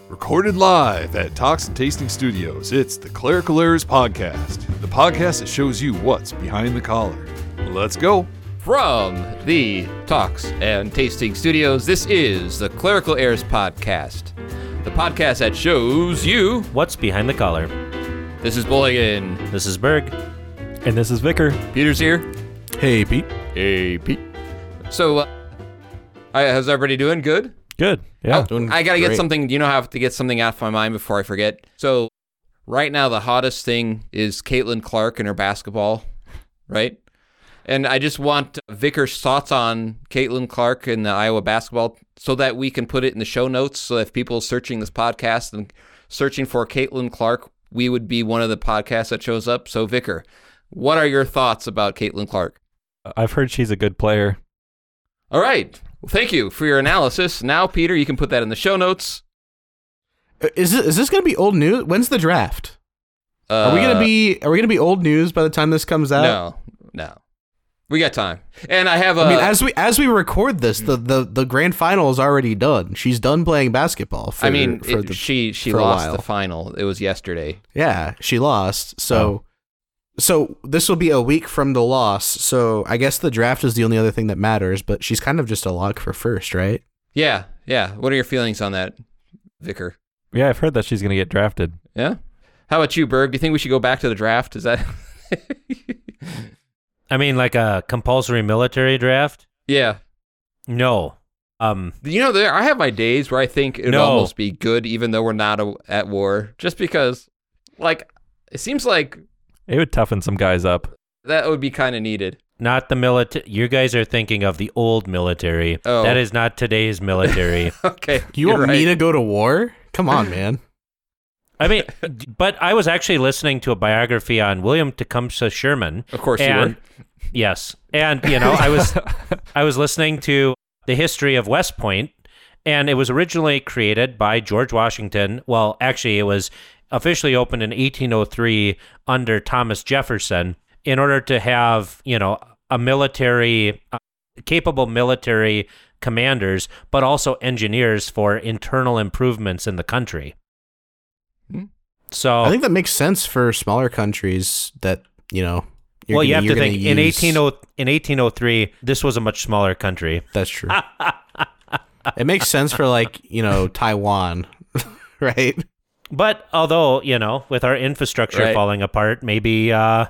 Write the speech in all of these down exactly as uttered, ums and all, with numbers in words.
Recorded live at Talks and Tasting Studios, it's the Clerical Errors Podcast, the podcast that shows you what's behind the collar. Let's go. From the Talks and Tasting Studios, this is the Clerical Errors Podcast, the podcast that shows you what's behind the collar. This is Bulligan. This is Berg. And this is Vicar. Peter's here. Hey, Pete. Hey, Pete. So, uh, how's everybody doing? Good? Good. Yeah. Oh, I gotta great. get something, you know, I have to get something out of my mind before I forget. So, right now, the hottest thing is Caitlin Clark and her basketball, right? And I just want Vicar's thoughts on Caitlin Clark and the Iowa basketball so that we can put it in the show notes. So if people searching this podcast and searching for Caitlin Clark, we would be one of the podcasts that shows up. So, Vicar, what are your thoughts about Caitlin Clark? I've heard she's a good player. All right. Well, thank you for your analysis. Now, Peter, you can put that in the show notes. Is this, is this going to be old news? When's the draft? Uh, are we going to be Are we going to be old news by the time this comes out? No, no, we got time. And I have a. I mean, as we as we record this, the, the, the grand final is already done. She's done playing basketball. For, I mean, for it, the, she she for a lost while. the final. It was yesterday. Yeah, she lost. So. Oh. So this will be a week from the loss, so I guess the draft is the only other thing that matters, but she's kind of just a lock for first, right? Yeah, yeah. What are your feelings on that, Vicar? Yeah, I've heard that she's going to get drafted. Yeah? How about you, Berg? Do you think we should go back to the draft? Is that... I mean, like a compulsory military draft? Yeah. No. Um, you know, there I have my days where I think it would no. almost be good even though we're not a, at war, just because, like, it seems like... It would toughen some guys up. That would be kind of needed. Not the military. You guys are thinking of the old military. Oh. That is not today's military. Okay. You want right. me to go to war? Come on, man. I mean, but I was actually listening to a biography on William Tecumseh Sherman. Of course and, you were. Yes. And, you know, I was I was listening to the history of West Point, and it was originally created by George Washington. Well, actually, it was officially opened in eighteen oh three under Thomas Jefferson in order to have, you know, a military, uh, capable military commanders, but also engineers for internal improvements in the country. Hmm. So I think that makes sense for smaller countries that, you know, you're well, gonna, you have you're to think use... in eighteen oh in eighteen oh three, this was a much smaller country. That's true. It makes sense for, like, you know, Taiwan, right? But although, you know, with our infrastructure Right. falling apart, maybe, uh,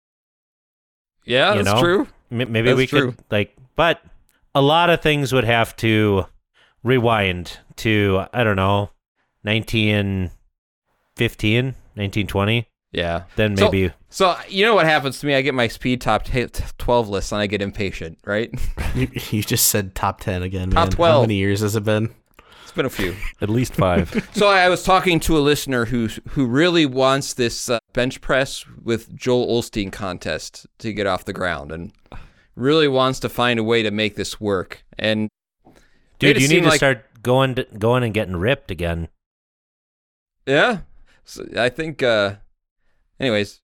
Yeah, you that's know, true. m- maybe That's we true. could, like, but a lot of things would have to rewind to, I don't know, nineteen fifteen, nineteen twenty. Yeah. Then So- maybe. So, you know what happens to me? I get my speed top t- twelve list and I get impatient, right? You, you just said top ten again, Top man. twelve. How many years has it been? It's been a few. At least five. So I was talking to a listener who who really wants this uh, bench press with Joel Osteen contest to get off the ground and really wants to find a way to make this work. And Dude, made it you seem need to like- start going to, going and getting ripped again. Yeah. So I think, uh, anyways,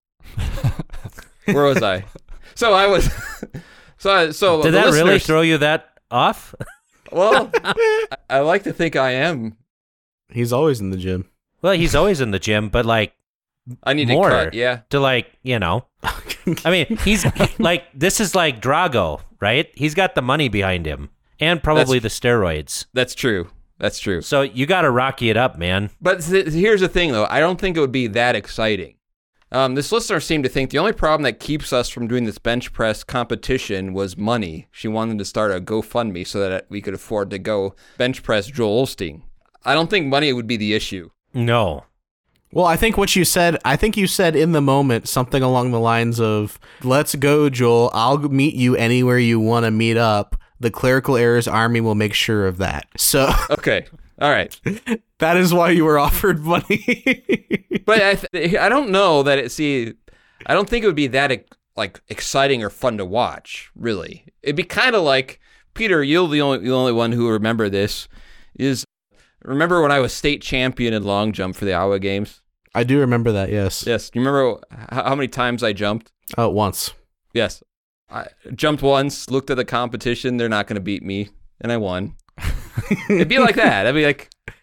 where was I? So I was, so I, so Did the that really listeners- throw you that off? Well, I, I like to think I am. He's always in the gym. Well, he's always in the gym, but like I need more to cut, yeah. to like, you know. I mean, he's like, this is like Drago, right? He's got the money behind him and probably That's- the steroids. That's true. That's true. So you got to rocky it up, man. But th- here's the thing, though. I don't think it would be that exciting. Um, this listener seemed to think the only problem that keeps us from doing this bench press competition was money. She wanted to start a GoFundMe so that we could afford to go bench press Joel Osteen. I don't think money would be the issue. No. Well, I think what you said, I think you said in the moment something along the lines of, let's go, Joel. I'll meet you anywhere you want to meet up. The Clerical Errors Army will make sure of that. So Okay. All right. that is why you were offered money. But I, th- I don't know that it, see, I don't think it would be that like exciting or fun to watch, really. It'd be kind of like, Peter, you're the only, the only one who will remember this, is remember when I was state champion in long jump for the Iowa games? I do remember that, yes. Yes. Do you remember how, how many times I jumped? Uh, once. Yes. I jumped once, looked at the competition, they're not going to beat me, and I won. It'd be like that. I'd be like,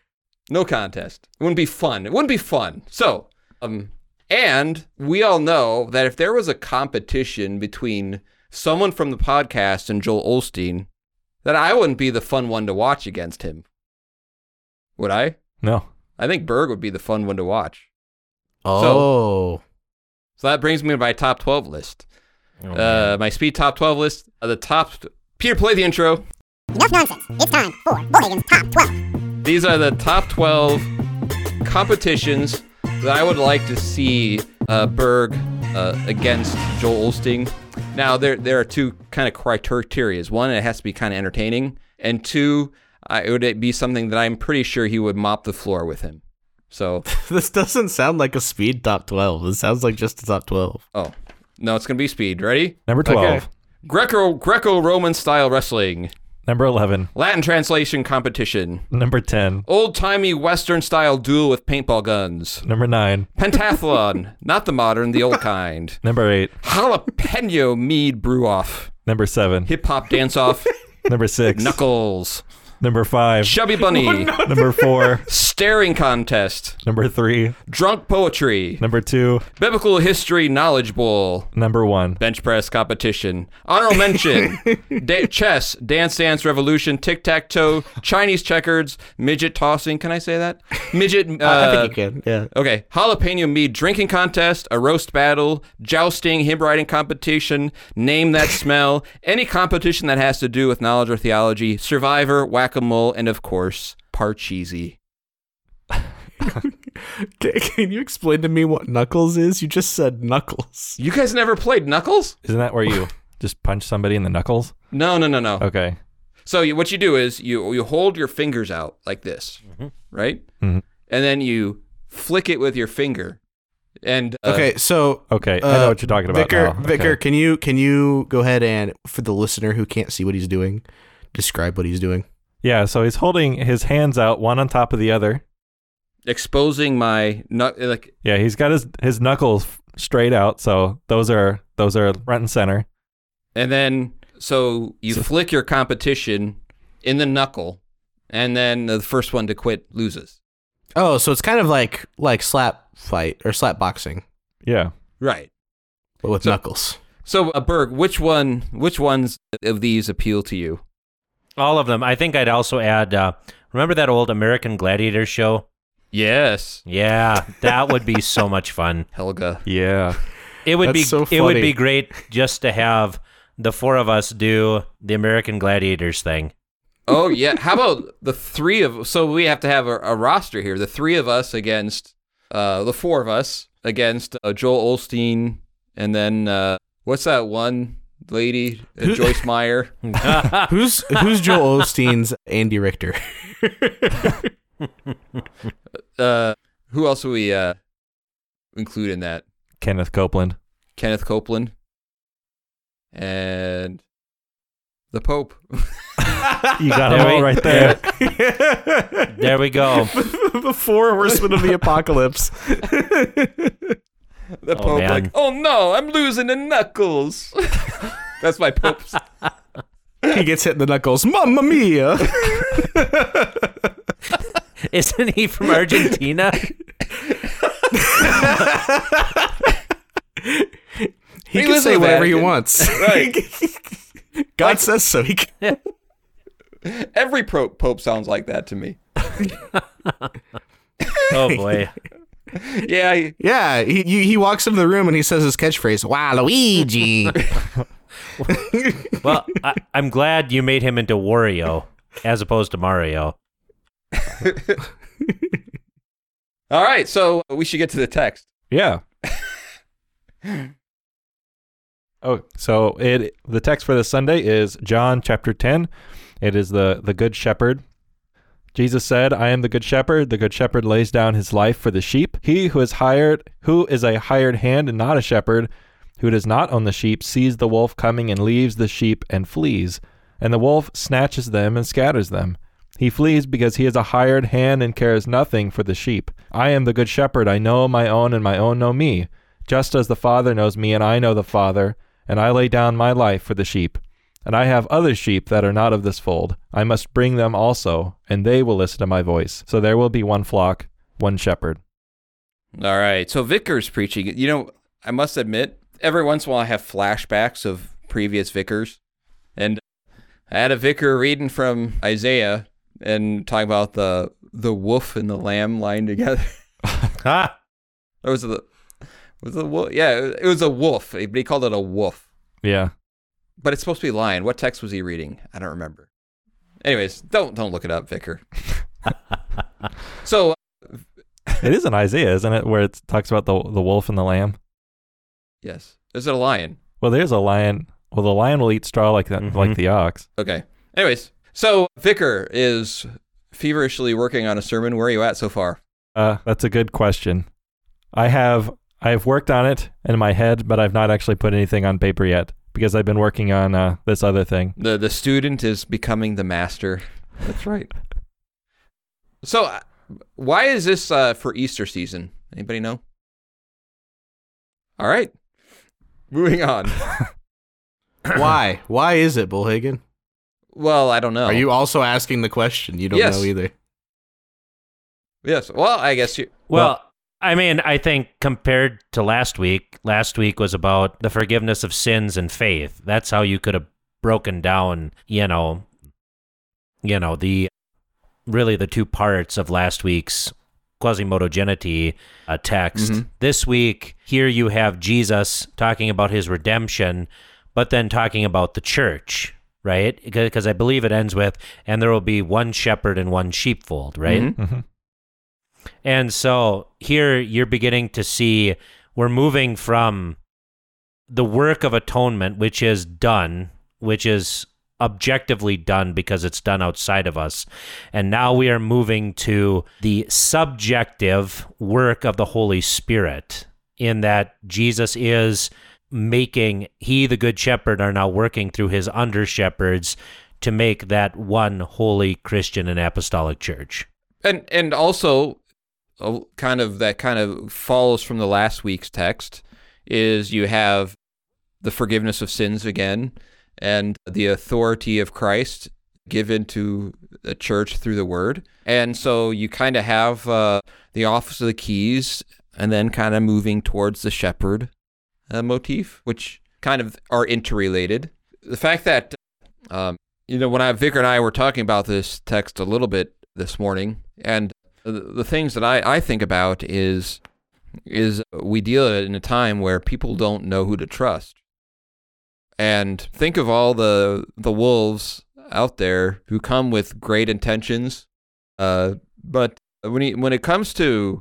No contest. It wouldn't be fun. It wouldn't be fun. So, um, and we all know that if there was a competition between someone from the podcast and Joel Osteen, that I wouldn't be the fun one to watch against him. Would I? No. I think Berg would be the fun one to watch. Oh. So that brings me to my top twelve list. Oh, uh, man. my speed top twelve list. Uh, the top... Peter, play the intro. Enough nonsense. It's time for Boygan's Top twelve. These are the top twelve competitions that I would like to see uh, Berg uh, against Joel Osteen. Now, there there are two kind of criteria. One, it has to be kind of entertaining. And two, uh, it would be something that I'm pretty sure he would mop the floor with him. So, This doesn't sound like a speed top twelve. This sounds like just a top twelve. oh, no, it's going to be speed. Ready? Number twelve. Okay. Greco, Greco-Roman style wrestling. Number eleven. Latin translation competition. Number ten. Old-timey Western style duel with paintball guns. Number nine. Pentathlon. Not the modern, the old kind. Number eight. Jalapeno mead brew-off. Number seven. Hip-hop dance-off. Number six. Knuckles. Number five. Chubby bunny. Number four. Staring contest. Number three. Drunk poetry. Number two. Biblical history knowledge bowl. Number one. Bench press competition. Honorable mention. da- chess. Dance Dance Revolution. Tic-tac-toe. Chinese checkers. Midget tossing. Can I say that? Midget. Uh, I think you can. Yeah. Okay. Jalapeno mead drinking contest. A roast battle. Jousting. Hymn writing competition. Name that smell. Any competition that has to do with knowledge or theology. Survivor. Whack-a-mole. And of course, Parcheesi. Can, can you explain to me what Knuckles is? You just said Knuckles. You guys never played Knuckles? Isn't that where you just punch somebody in the knuckles? No, no, no, no. Okay. So you, what you do is you you hold your fingers out like this, right? Mhm. And then you flick it with your finger. And uh, Okay, so Okay. I uh, know what you're talking about Vicar, now. Vicar, Okay. can you can you go ahead and, for the listener who can't see what he's doing, describe what he's doing? Yeah, so he's holding his hands out, one on top of the other. exposing my nut like Yeah, he's got his, his knuckles straight out, so those are those are front and center. and then so you So- flick your competition in the knuckle, and then the first one to quit loses. Oh, so it's kind of like like slap fight or slap boxing, Yeah. Right. but with So- knuckles. So uh, Berg, which one which ones of these appeal to you? All of them. I think I'd also add, uh, remember that old American Gladiator show? Yes. Yeah, that would be so much fun. Helga. Yeah. It would That's be so it would funny. be great just to have the four of us do the American Gladiators thing. Oh yeah. How about the three of so we have to have a, a roster here. The three of us against uh the four of us against uh, Joel Osteen, and then uh what's that one lady, uh, Joyce Meyer? Who's who's Joel Osteen's Andy Richter? Uh who else will we uh include in that? Kenneth Copeland. Kenneth Copeland and the Pope. You got There them all we- right there. There we go. The four horsemen of the apocalypse. The Oh, Pope, man. like, oh no, I'm losing the knuckles. That's my Pope's. He gets hit in the knuckles. Mamma mia! Isn't he from Argentina? He He can lives say in the whatever he Vatican. wants. Right. God says so. He can. Every pro- Pope sounds like that to me. Oh boy. Yeah, I- Yeah, he he he walks into the room and he says his catchphrase, "Wow, Luigi!" Well, I, I'm glad you made him into Wario as opposed to Mario. All right, so we should get to the text. Yeah. Oh, so it the text for this Sunday is John chapter ten. It is the the good shepherd. Jesus said, "I am the good shepherd. The good shepherd lays down his life for the sheep. He who is hired, who is a hired hand and not a shepherd, who does not own the sheep, sees the wolf coming and leaves the sheep and flees. And the wolf snatches them and scatters them. He flees because he is a hired hand and cares nothing for the sheep. I am the good shepherd. I know my own, and my own know me, just as the Father knows me, and I know the Father, and I lay down my life for the sheep. And I have other sheep that are not of this fold. I must bring them also, and they will listen to my voice. So there will be one flock, one shepherd. All right. So Vicar's preaching. You know, I must admit, every once in a while I have flashbacks of previous vicars. And I had a vicar reading from Isaiah and talking about the the wolf and the lamb lying together. Ah, Or was it the was it a wolf? Yeah, it was a wolf, but he called it a wolf. Yeah. But it's supposed to be lion. What text was he reading? I don't remember. Anyways, don't don't look it up, Vicar. So It is in Isaiah, isn't it, where it talks about the the wolf and the lamb? yes, is it a lion? Well, there's a lion. Well, the lion will eat straw like that, Mhm. like the ox. Okay. Anyways, so Vicar is feverishly working on a sermon. Where are you at so far? Uh, that's a good question. I have I've worked on it in my head, but I've not actually put anything on paper yet because I've been working on uh, this other thing. The the student is becoming the master. That's right. So, uh, why is this uh, for Easter season? Anybody know? All right. Moving on. Why? Why is it, Bullhagen? Well, I don't know. Are you also asking the question? You don't Yes. know either. Yes. Well, I guess you. well, I mean, I think compared to last week, last week was about the forgiveness of sins and faith. That's how you could have broken down, you know, you know, the really the two parts of last week's Quasimodogeneity uh, text. Mhm. This week, here you have Jesus talking about his redemption, but then talking about the church, right? Because I believe it ends with, and there will be one shepherd and one sheepfold, right? Mhm. Mm-hmm. And so here you're beginning to see we're moving from the work of atonement, which is done, which is objectively done because it's done outside of us. And now we are moving to the subjective work of the Holy Spirit, in that Jesus is making, he, the Good Shepherd, are now working through his under shepherds to make that one holy Christian and apostolic church. And and also, uh, kind of that kind of follows from the last week's text is you have the forgiveness of sins again, and the authority of Christ given to the church through the word. And so you kind of have uh, the office of the keys, and then kind of moving towards the shepherd uh, motif, which kind of are interrelated. The fact that, um, you know, when I, Vicar and I were talking about this text a little bit this morning, and the, the things that I, I think about is, is we deal in a time where people don't know who to trust. And think of all the the wolves out there who come with great intentions, uh, but when he, when it comes to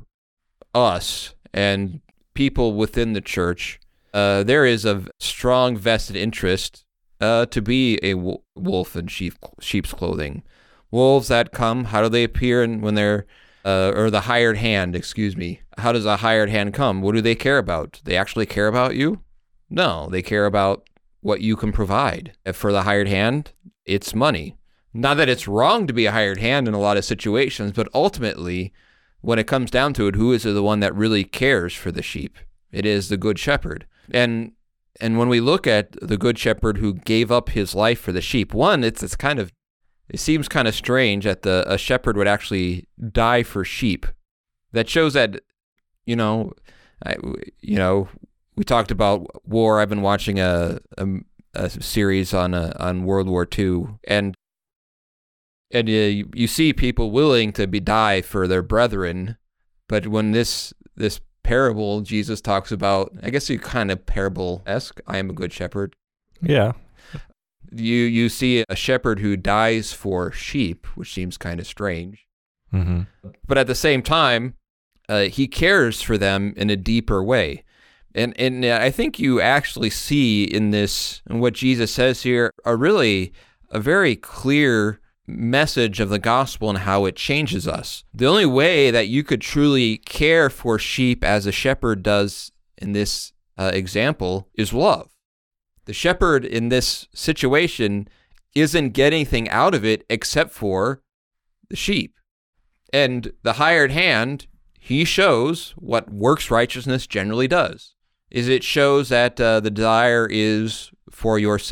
us and people within the church, uh, there is a strong vested interest uh, to be a w- wolf in sheep sheep's clothing. Wolves that come, how do they appear? And when they're uh, or the hired hand, excuse me, how does a hired hand come? What do they care about? They actually care about you? No, they care about what you can provide. For the hired hand, it's money. Not that it's wrong to be a hired hand in a lot of situations, but ultimately, when it comes down to it, who is the one that really cares for the sheep? It is the Good Shepherd. And and when we look at the Good Shepherd who gave up his life for the sheep, one, it's it's kind of, it seems kind of strange that the a shepherd would actually die for sheep. That shows that, you know, I, you know, we talked about war. I've been watching a a, a series on a, on World War Two, and and uh, you, you see people willing to be die for their brethren, but when this this parable Jesus talks about, I guess you kind of parable-esque. I am a good shepherd. Yeah. You you see a shepherd who dies for sheep, which seems kind of strange, Mm-hmm. but at the same time, uh, he cares for them in a deeper way. And and I think you actually see in this, and what Jesus says here, a really a very clear message of the gospel and how it changes us. The only way that you could truly care for sheep as a shepherd does in this uh, example is love. The shepherd in this situation isn't getting anything out of it except for the sheep. And the hired hand, he shows what works righteousness generally does. Is it shows that uh, the desire is for yourself.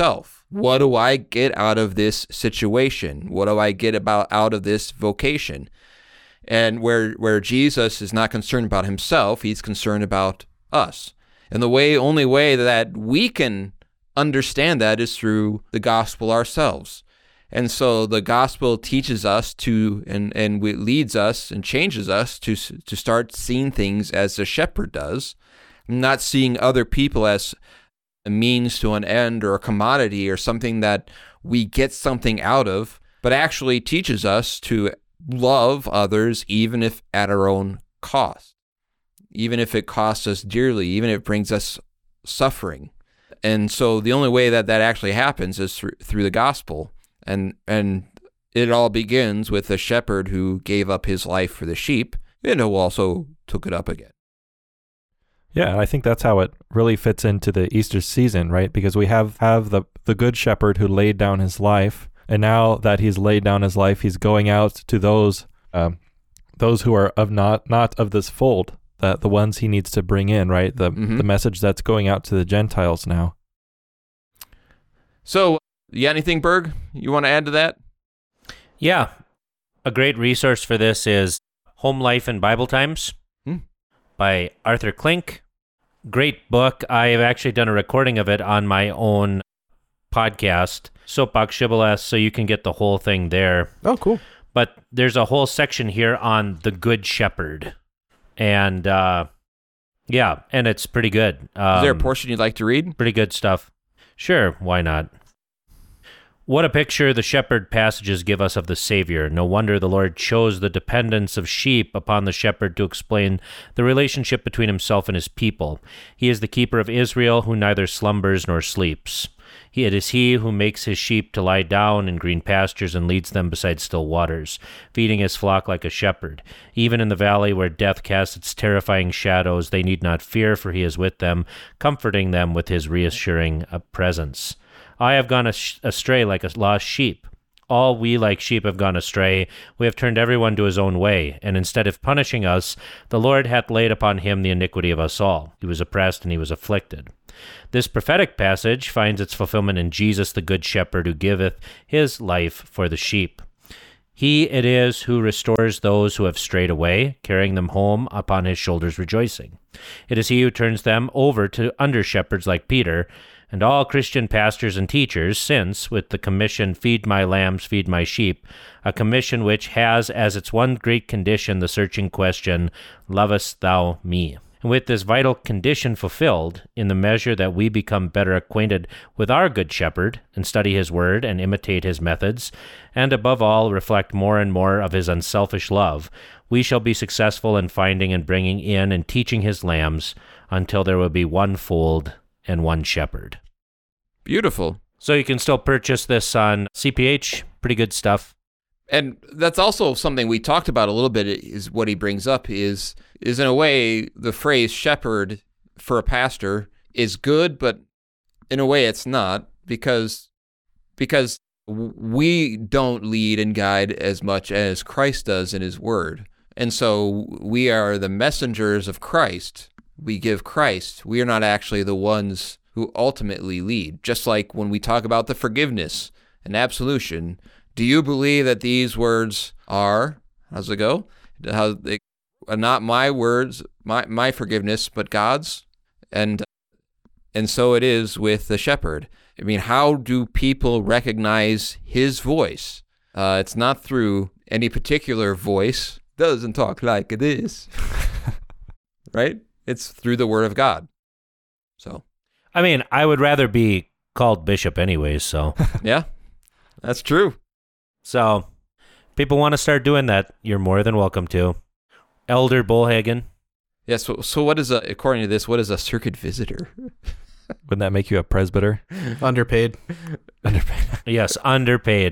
what do I get out of this situation? What do I get about out of this vocation? And where where Jesus is not concerned about himself, he's concerned about us. And the way only way that we can understand that is through the gospel ourselves. And so the gospel teaches us to, and, and it leads us and changes us to to start seeing things as the shepherd does, not seeing other people as a means to an end or a commodity or something that we get something out of, but actually teaches us to love others even if at our own cost, even if it costs us dearly, even if it brings us suffering. And so the only way that that actually happens is through, through the gospel. And and it all begins with a shepherd who gave up his life for the sheep and who also took it up again. Yeah, I think that's how it really fits into the Easter season, right? Because we have, have the, the good shepherd who laid down his life, and now that he's laid down his life, he's going out to those um, those who are of not not of this fold, that the ones he needs to bring in, right? The Mm-hmm. the message that's going out to the Gentiles now. So, you got anything, Berg, you want to add to that? Yeah. A great resource for this is Home Life in Bible Times Hmm. by Arthur Klink. Great book. I have actually done a recording of it on my own podcast, Soapbox Shibboleth, so you can get the whole thing there. Oh, cool. But there's a whole section here on the Good Shepherd. And, uh, yeah, and it's pretty good. Um, Is there a portion you'd like to read? Pretty good stuff. Sure, why not? What a picture the shepherd passages give us of the Savior. No wonder the Lord chose the dependence of sheep upon the shepherd to explain the relationship between himself and his people. He is the keeper of Israel who neither slumbers nor sleeps. He, it is he who makes his sheep to lie down in green pastures and leads them beside still waters, feeding his flock like a shepherd. Even in the valley where death casts its terrifying shadows, they need not fear, for he is with them, comforting them with his reassuring uh, presence. I have gone astray like a lost sheep. All we like sheep have gone astray. We have turned everyone to his own way, and instead of punishing us, the Lord hath laid upon him the iniquity of us all. He was oppressed and he was afflicted. This prophetic passage finds its fulfillment in Jesus, the Good Shepherd, who giveth his life for the sheep. He it is who restores those who have strayed away, carrying them home upon his shoulders rejoicing. It is he who turns them over to under-shepherds like Peter, and all Christian pastors and teachers, since, with the commission, feed my lambs, feed my sheep, a commission which has as its one great condition the searching question, lovest thou me? And with this vital condition fulfilled, in the measure that we become better acquainted with our Good Shepherd, and study his word and imitate his methods, and above all reflect more and more of his unselfish love, we shall be successful in finding and bringing in and teaching his lambs until there will be one fold and one shepherd. Beautiful. So you can still purchase this on C P H. Pretty good stuff. And that's also something we talked about a little bit, is what he brings up is, is in a way, the phrase shepherd for a pastor is good, but in a way it's not, because because we don't lead and guide as much as Christ does in his word. And so we are the messengers of Christ. We give Christ. We are not actually the ones who ultimately lead. Just like when we talk about the forgiveness and absolution, do you believe that these words are, how's it go? How they are not my words, my my forgiveness, but God's? And and so it is with the shepherd. I mean, how do people recognize his voice? Uh, it's not through any particular voice. Doesn't talk like this. Right? It's through the word of God. So, I mean, I would rather be called bishop anyways, so. yeah, that's true. So, people want to start doing that, you're more than welcome to. Elder Bullhagen. Yeah, so, so what is a, according to this, what is a circuit visitor? Wouldn't that make you a presbyter? Underpaid. Underpaid. Yes, underpaid.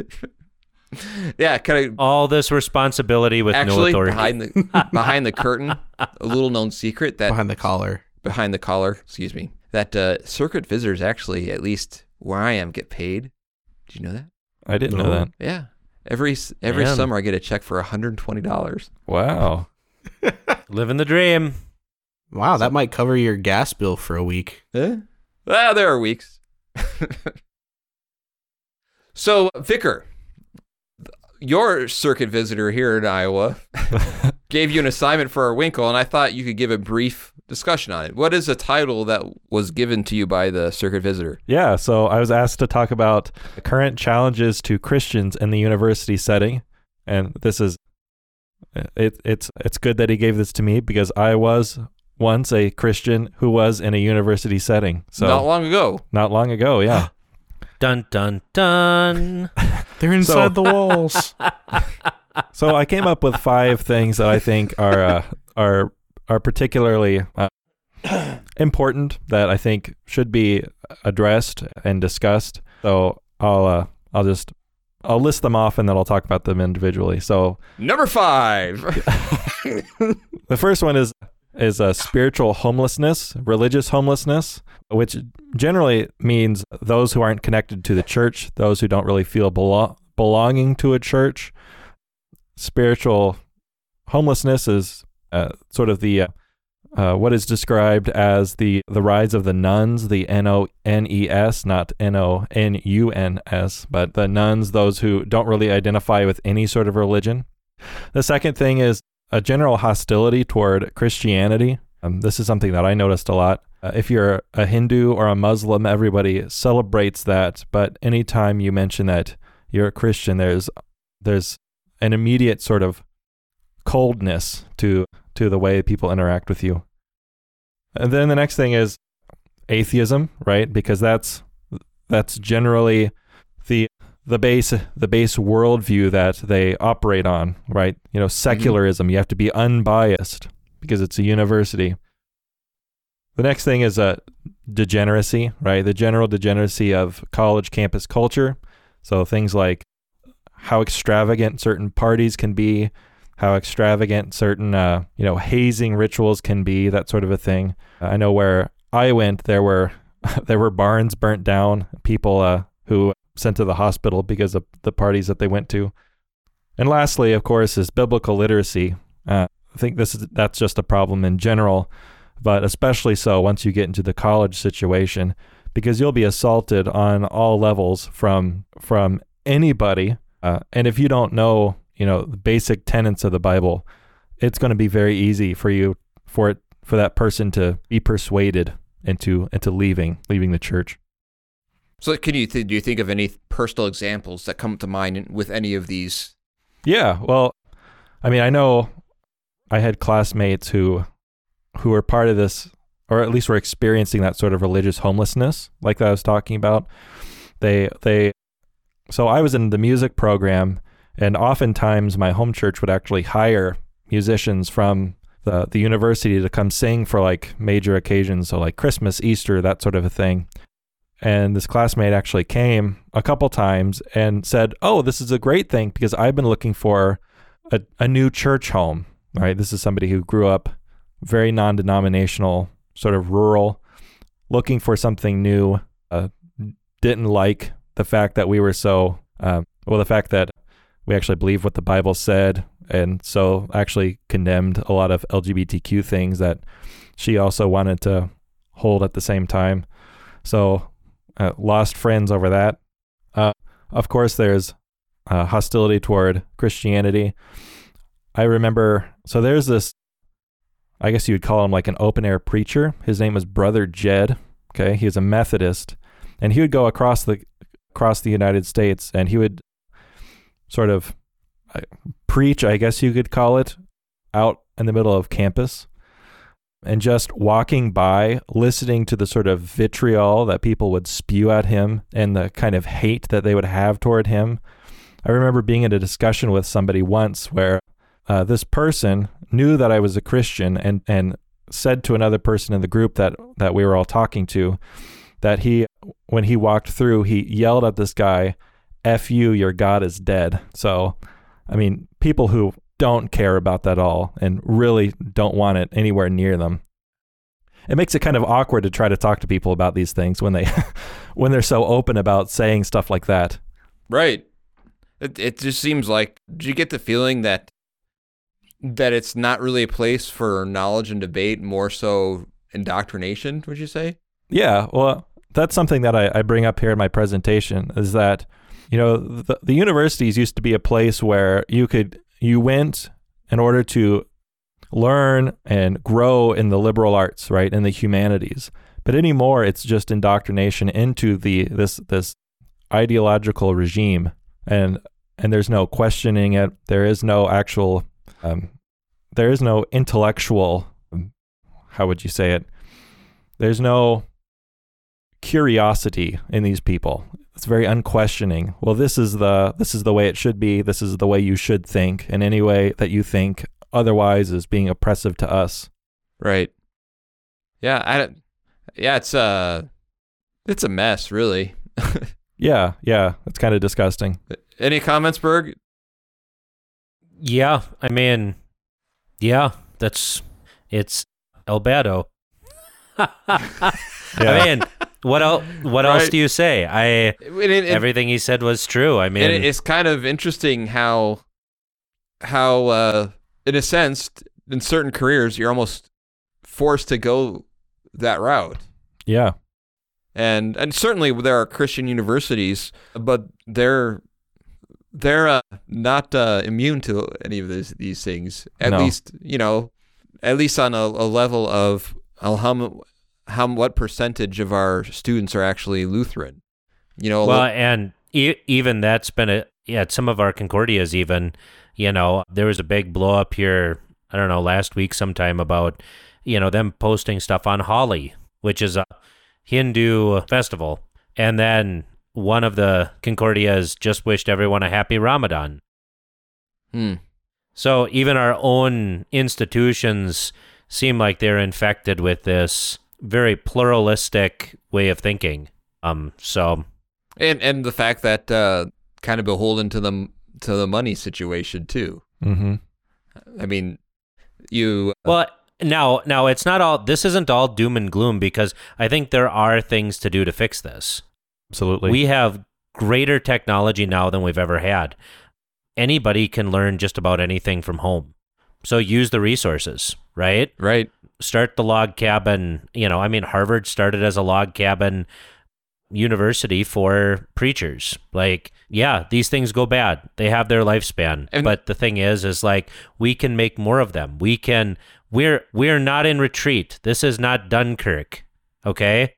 Yeah, kind of. All this responsibility with Actually, no authority. behind the behind the curtain, a little known secret that Behind the collar. behind the collar, excuse me, that uh, circuit visitors actually, at least where I am, get paid. Did you know that? I didn't know No. that. Yeah, every every Man. summer I get a check for one hundred twenty dollars. Wow. Living the dream. Wow, that might cover your gas bill for a week. Eh? Well, there are weeks. So, Vicar, your circuit visitor here in Iowa gave you an assignment for our Winkle, and I thought you could give a brief discussion on it. What is the title that was given to you by the circuit visitor? Yeah, so I was asked to talk about current challenges to Christians in the university setting, and this is it, it's it's good that he gave this to me because I was once a Christian who was in a university setting. So Not long ago. Not long ago, yeah. Dun, dun, dun. They're inside So- the walls. So I came up with five things that I think are uh, are are particularly uh, important that I think should be addressed and discussed. So I'll uh, I'll just I'll list them off and then I'll talk about them individually. So Number five. the first one is is uh, spiritual homelessness, religious homelessness, which generally means those who aren't connected to the church, those who don't really feel belo- belonging to a church. Spiritual homelessness is uh, sort of the uh, uh, what is described as the the rise of the nuns, the N O N E S, not N O N U N S, but the nuns, those who don't really identify with any sort of religion. The second thing is a general hostility toward Christianity. Um, this is something that I noticed a lot. Uh, if you're a Hindu or a Muslim, everybody celebrates that, but anytime you mention that you're a Christian, there's there's an immediate sort of coldness to to the way people interact with you. And then the next thing is atheism, right? Because that's that's generally the the base the base worldview that they operate on, right? You know, secularism. Mm-hmm. You have to be unbiased because it's a university. The next thing is a degeneracy, right? The general degeneracy of college campus culture. So things like how extravagant certain parties can be, how extravagant certain, uh, you know, hazing rituals can be, that sort of a thing. I know where I went, there were there were barns burnt down, people uh, who sent to the hospital because of the parties that they went to. And lastly, of course, is biblical literacy. Uh, I think this is that's just a problem in general, but especially so once you get into the college situation, because you'll be assaulted on all levels from from anybody. Uh, and if you don't know, you know, the basic tenets of the Bible, it's going to be very easy for you, for it, for that person to be persuaded into into leaving, leaving the church. So, can you th- do you think of any personal examples that come to mind in- with any of these? Yeah, well, I mean, I know I had classmates who who were part of this, or at least were experiencing that sort of religious homelessness, like that I was talking about. They they. So I was in the music program, and oftentimes my home church would actually hire musicians from the, the university to come sing for like major occasions, so like Christmas, Easter, that sort of a thing. And this classmate actually came a couple times and said, oh, this is a great thing because I've been looking for a, a new church home, right? This is somebody who grew up very non-denominational, sort of rural, looking for something new, uh, didn't like the fact that we were so, uh, well, the fact that we actually believe what the Bible said, and so actually condemned a lot of L G B T Q things that she also wanted to hold at the same time. So uh, lost friends over that. Uh, of course, there's uh, hostility toward Christianity. I remember, so there's this, I guess you would call him like an open air preacher. His name was Brother Jed. Okay, he was a Methodist, and he would go across the across the United States, and he would sort of uh, preach, I guess you could call it, out in the middle of campus. And just walking by, listening to the sort of vitriol that people would spew at him and the kind of hate that they would have toward him. I remember being in a discussion with somebody once where uh, this person knew that I was a Christian and, and said to another person in the group that, that we were all talking to, that he, when he walked through, he yelled at this guy, F you, your God is dead. So, I mean, people who don't care about that all and really don't want it anywhere near them. It makes it kind of awkward to try to talk to people about these things when they, when they're so open about saying stuff like that. Right. It it just seems like, do you get the feeling that that it's not really a place for knowledge and debate, more so indoctrination, would you say? Yeah, well, that's something that I, I bring up here in my presentation is that, you know, the, the universities used to be a place where you could, you went in order to learn and grow in the liberal arts, right, in the humanities. But anymore, it's just indoctrination into the this this ideological regime, and and there's no questioning it. There is no actual, um, there is no intellectual, how would you say it? There's no curiosity in these people. It's very unquestioning. Well, this is the this is the way it should be. This is the way you should think. And any way that you think otherwise is being oppressive to us. Right. Yeah. I. Yeah. It's uh It's a mess, really. yeah. Yeah. It's kind of disgusting. Any comments, Berg? Yeah. I mean, yeah. That's it's Albedo. Yeah. I mean, what else? What Right. else do you say? I It- it- it- everything he said was true. I mean, And it- it's kind of interesting how, how uh, in a sense, in certain careers, you're almost forced to go that route. Yeah. And and certainly there are Christian universities, but they're they're uh, not uh, immune to any of these these things. At No. least you know, at least on a, a level of uh, how mu- how what percentage of our students are actually Lutheran. You know, a well, li- and e- even that's been a yeah. Some of our Concordias, even you know, there was a big blow up here. I don't know, last week sometime about you know them posting stuff on Holi, which is a Hindu festival, and then one of the Concordias just wished everyone a happy Ramadan. hmm. So even our own institutions seem like they're infected with this very pluralistic way of thinking. Um, so and and the fact that uh, kind of beholden to the to the money situation too. Mm-hmm. I mean, you well, now now it's not all. This isn't all doom and gloom because I think there are things to do to fix this. Absolutely. We have greater technology now than we've ever had. Anybody can learn just about anything from home. So use the resources, right? right. Start the log cabin. You know, I mean, Harvard started as a log cabin university for preachers. Like, yeah, these things go bad. They have their lifespan. And- but the thing is, is like, we can make more of them. We can, we're, we're not in retreat. This is not Dunkirk. Okay.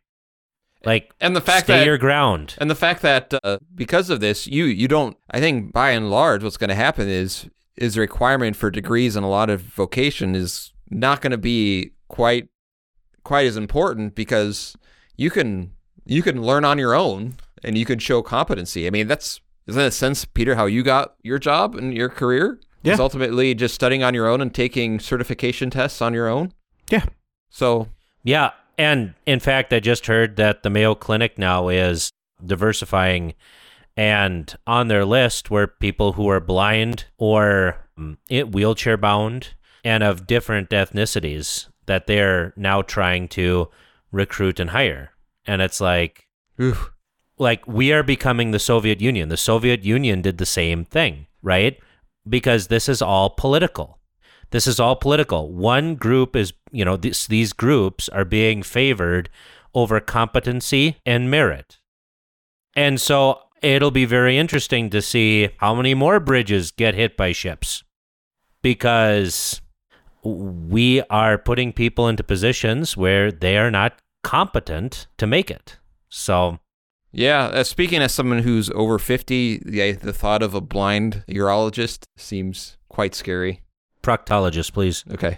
Like, And the fact stay that your ground. And the fact that uh, because of this, you you don't. I think by and large, what's going to happen is is the requirement for degrees in a lot of vocation is not going to be quite quite as important because you can you can learn on your own and you can show competency. I mean, that's isn't that a sense, Peter, how you got your job and your career? Yeah. Is ultimately just studying on your own and taking certification tests on your own. Yeah. So Yeah. And in fact, I just heard that the Mayo Clinic now is diversifying, and on their list were people who are blind or um, wheelchair bound and of different ethnicities that they're now trying to recruit and hire. And it's like, oof. like we are becoming the Soviet Union. The Soviet Union did the same thing, right? Because this is all political. This is all political. One group is, you know, this, these groups are being favored over competency and merit. And so it'll be very interesting to see how many more bridges get hit by ships, because we are putting people into positions where they are not competent to make it. So Yeah, uh, speaking as someone who's over fifty, the, the thought of a blind urologist seems quite scary. proctologist, please. Okay.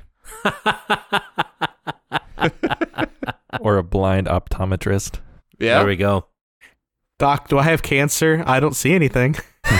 Or a blind optometrist. Yeah. There we go. Doc, do I have cancer? I don't see anything.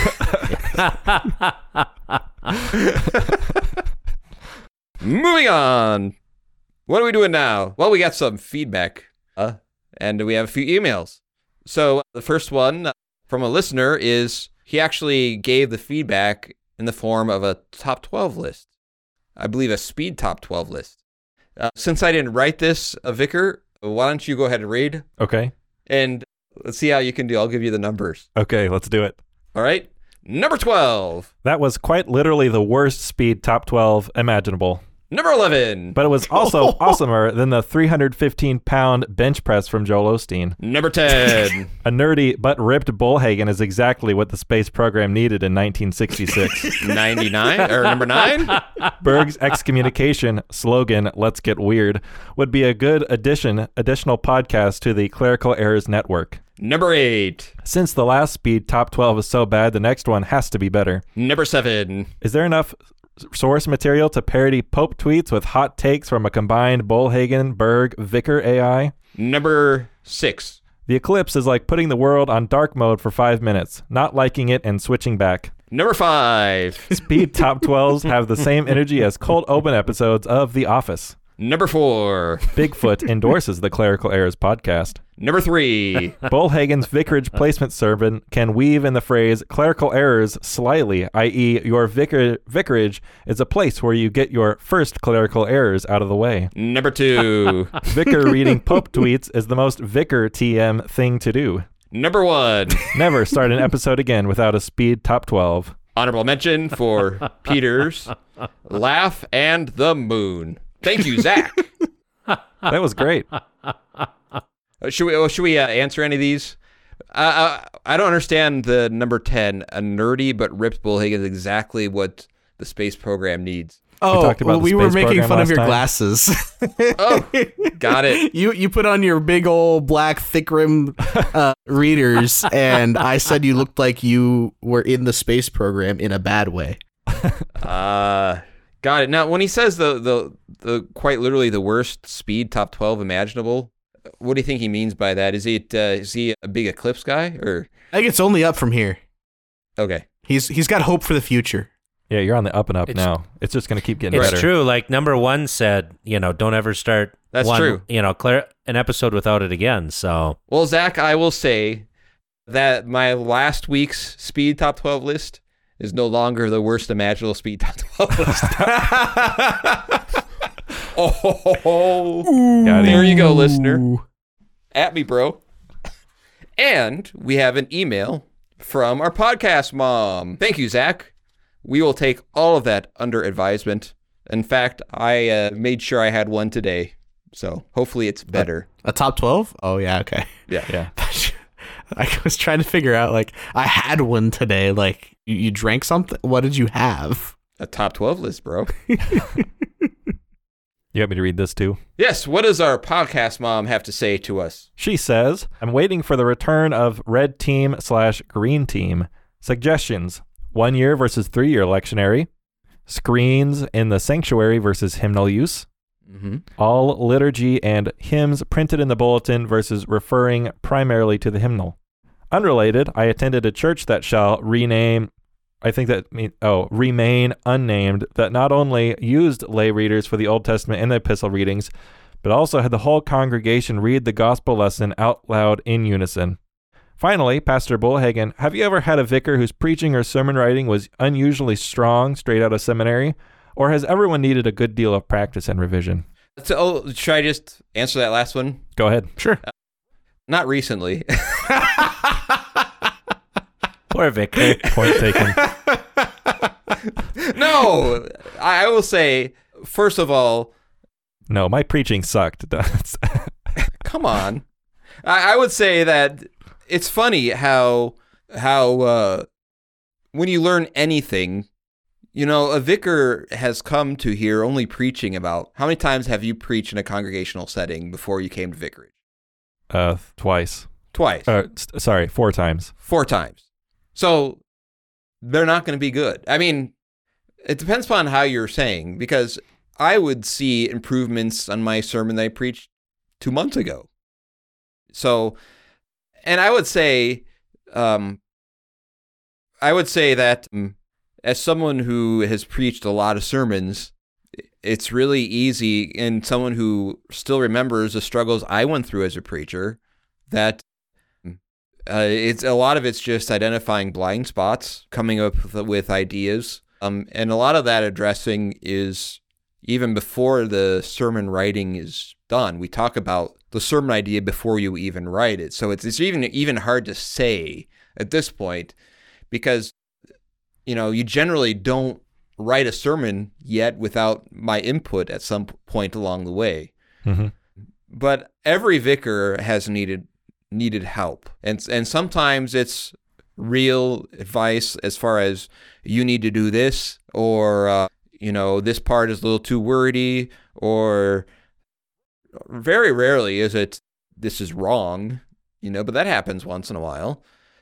Moving on. What are we doing now? Well, we got some feedback, uh, and we have a few emails. So the first one from a listener is he actually gave the feedback in the form of a top twelve list. I believe a speed top twelve list. Uh, since I didn't write this, uh, Vicar, why don't you go ahead and read? Okay. And let's see how you can do. I'll give you the numbers. Okay, let's do it. All right. Number twelve. That was quite literally the worst speed top twelve imaginable. Number eleven. But it was also awesomer than the three hundred fifteen pound bench press from Joel Osteen. Number ten. A nerdy but ripped Bullhagen is exactly what the space program needed in nineteen sixty-six. ninety-nine, or number nine. Berg's excommunication slogan, "Let's Get Weird," would be a good addition, additional podcast to the Clerical Errors Network. Number eight. Since the last Speed Top twelve is so bad, the next one has to be better. Number seven. Is there enough source material to parody Pope tweets with hot takes from a combined Bullhagen, Berg, Vicar A I? Number six. The eclipse is like putting the world on dark mode for five minutes, not liking it and switching back. Number five. Speed Top twelves have the same energy as cold open episodes of The Office. Number four. Bigfoot endorses the Clerical Errors podcast. Number three. Bullhagen's vicarage placement sermon can weave in the phrase clerical errors slyly, that is, your vicar- vicarage is a place where you get your first clerical errors out of the way. Number two. Vicar reading Pope tweets is the most vicar T M thing to do. Number one. Never start an episode again without a Speed Top twelve. Honorable mention for Peter's Laugh and the Moon. Thank you, Zach. That was great. Uh, should we, oh, should we uh, answer any of these? Uh, uh, I don't understand the number ten. A nerdy but ripped Bullhagen is exactly what the space program needs. Oh, talked about well, the we were space making program fun of last your time. glasses. Oh, got it. You you put on your big old black thick rim uh, readers, and I said you looked like you were in the space program in a bad way. Uh, got it. Now, when he says the, the, the quite literally the worst Speed Top twelve imaginable, what do you think he means by that? Is he uh, is he a big eclipse guy or? I think it's only up from here. Okay. He's he's got hope for the future. Yeah, you're on the up and up It's- now. It's just going to keep getting It's better. true. Like number one said, you know, don't ever start That's one, true. you know, clear an episode without it again. So Well, Zach, I will say that my last week's Speed Top twelve list is no longer the worst imaginable Speed Top twelve list. Oh, Got it. there you go, listener. At me, bro. And we have an email from our podcast mom. Thank you, Zach. We will take all of that under advisement. In fact, I uh, made sure I had one today. So hopefully it's better. A top twelve? Oh yeah, okay. Yeah. Yeah. I was trying to figure out, like, I had one today. Like, you, you drank something? What did you have? A top twelve list, bro. You want me to read this too? Yes, what does our podcast mom have to say to us? She says, I'm waiting for the return of red team slash green team. Suggestions. One year versus three year lectionary. Screens in the sanctuary versus hymnal use. Mm-hmm. All liturgy and hymns printed in the bulletin versus referring primarily to the hymnal. Unrelated, I attended a church that shall rename, I think that mean oh, remain unnamed, that not only used lay readers for the Old Testament and the epistle readings, but also had the whole congregation read the gospel lesson out loud in unison. Finally, Pastor Bullhagen, have you ever had a vicar whose preaching or sermon writing was unusually strong straight out of seminary? Or has everyone needed a good deal of practice and revision? So, oh, should I just answer that last one? Go ahead. Sure. Not recently. poor Vicar. Point taken. No, I I will say, first of all, No, my preaching sucked. come on. I, I would say that it's funny how how uh, when you learn anything, you know, a vicar has come to here only preaching about how many times have you preached in a congregational setting before you came to vicarage? uh, twice. Twice. Uh, s- sorry, four times. Four times. So they're not going to be good. I mean, it depends upon how you're saying, because I would see improvements on my sermon that I preached two months ago. So, and I would say, um, I would say that um, as someone who has preached a lot of sermons, it's really easy, and someone who still remembers the struggles I went through as a preacher, that Uh, it's a lot of it's just identifying blind spots, coming up with, with ideas, um, and a lot of that addressing is even before the sermon writing is done. We talk about the sermon idea before you even write it, so it's it's even even hard to say at this point, because you know you generally don't write a sermon yet without my input at some point along the way. Mm-hmm. But every vicar has needed needed help, and and sometimes it's real advice as far as you need to do this, or uh, you know, this part is a little too wordy, or very rarely is it this is wrong, you know. But that happens once in a while.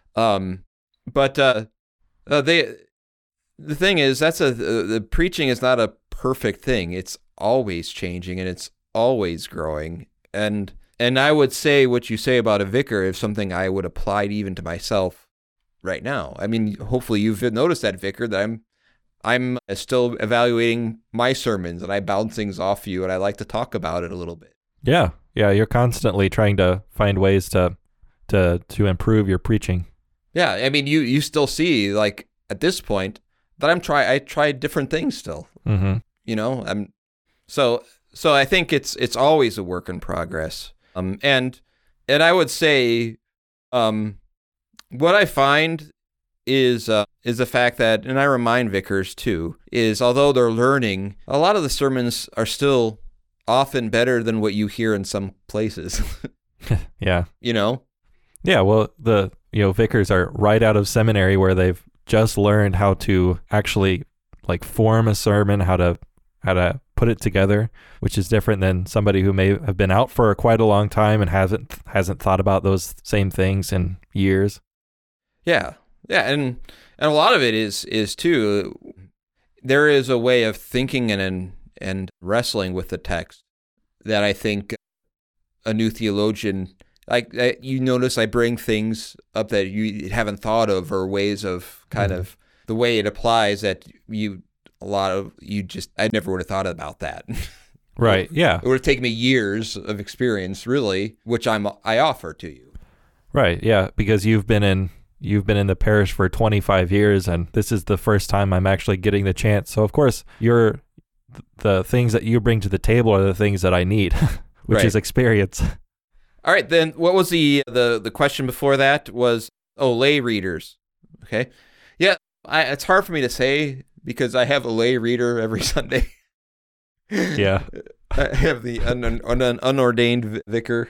Um, but uh, uh, they the thing is that's a the, the preaching is not a perfect thing. It's always changing and it's always growing. And and I would say what you say about a vicar is something I would apply even to myself right now. I mean, hopefully you've noticed that, vicar, that I'm I'm still evaluating my sermons and I bounce things off you and I like to talk about it a little bit. Yeah, yeah, you're constantly trying to find ways to to to improve your preaching. Yeah, I mean, you you still see, like, at this point that I'm try I try different things still. Mm-hmm. You know, I'm so so I think it's it's always a work in progress. Um, and and I would say, um, what I find is uh, is the fact that, and I remind vicars too, is although they're learning, a lot of the sermons are still often better than what you hear in some places. Yeah. You know? Yeah, well, the you know vicars are right out of seminary where they've just learned how to actually like form a sermon, how to how to put it together, which is different than somebody who may have been out for quite a long time and hasn't hasn't thought about those same things in years. Yeah. Yeah, and and a lot of it is is too, there is a way of thinking and and, and wrestling with the text that I think a new theologian, like you notice I bring things up that you haven't thought of, or ways of kind mm-hmm. of the way it applies that you a lot of you just I never would have thought about that. Right. Yeah. It would have taken me years of experience, really, which I'm I offer to you. Right. Yeah, because you've been in you've been in the parish for twenty-five years, and this is the first time I'm actually getting the chance. So of course, you're the things that you bring to the table are the things that I need, which right. is experience. All right, then what was the the the question before that was oh lay readers. Okay. Yeah, I, it's hard for me to say because I have a lay reader every Sunday. Yeah. I have the un, un, un, unordained vicar.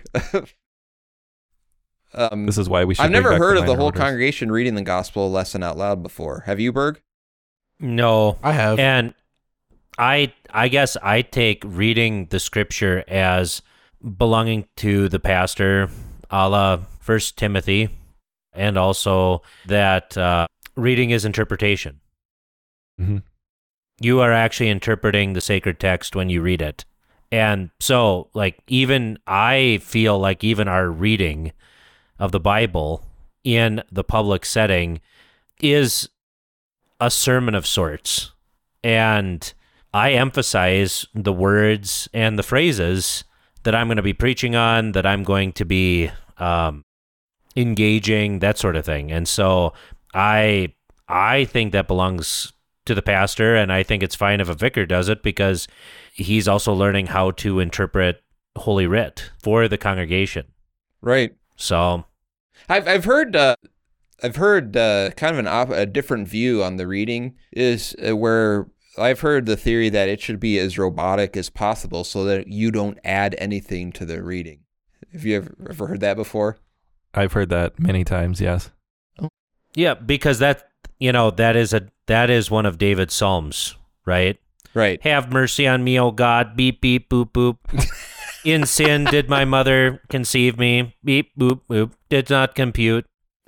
um, this is why we should I've never heard of the whole orders. congregation reading the gospel lesson out loud before. Have you, Berg? No. I have. And I I guess I take reading the scripture as belonging to the pastor, a la First Timothy, and also that uh, reading is interpretation. Mm-hmm. You are actually interpreting the sacred text when you read it. And so, like, even I feel like even our reading of the Bible in the public setting is a sermon of sorts. And I emphasize the words and the phrases that I'm going to be preaching on, that I'm going to be um, engaging, that sort of thing. And so I I think that belongs to the pastor, and I think it's fine if a vicar does it because he's also learning how to interpret Holy Writ for the congregation. Right. So I've I've heard uh, I've heard uh, kind of an op- a different view on the reading is uh, where I've heard the theory that it should be as robotic as possible so that you don't add anything to the reading. Have you ever, ever heard that before? I've heard that many times, yes. yeah, because that you know that is a that is one of David's psalms, right? Right. Have mercy on me, O God. Beep beep boop boop. In sin did my mother conceive me. Beep boop boop. Did not compute.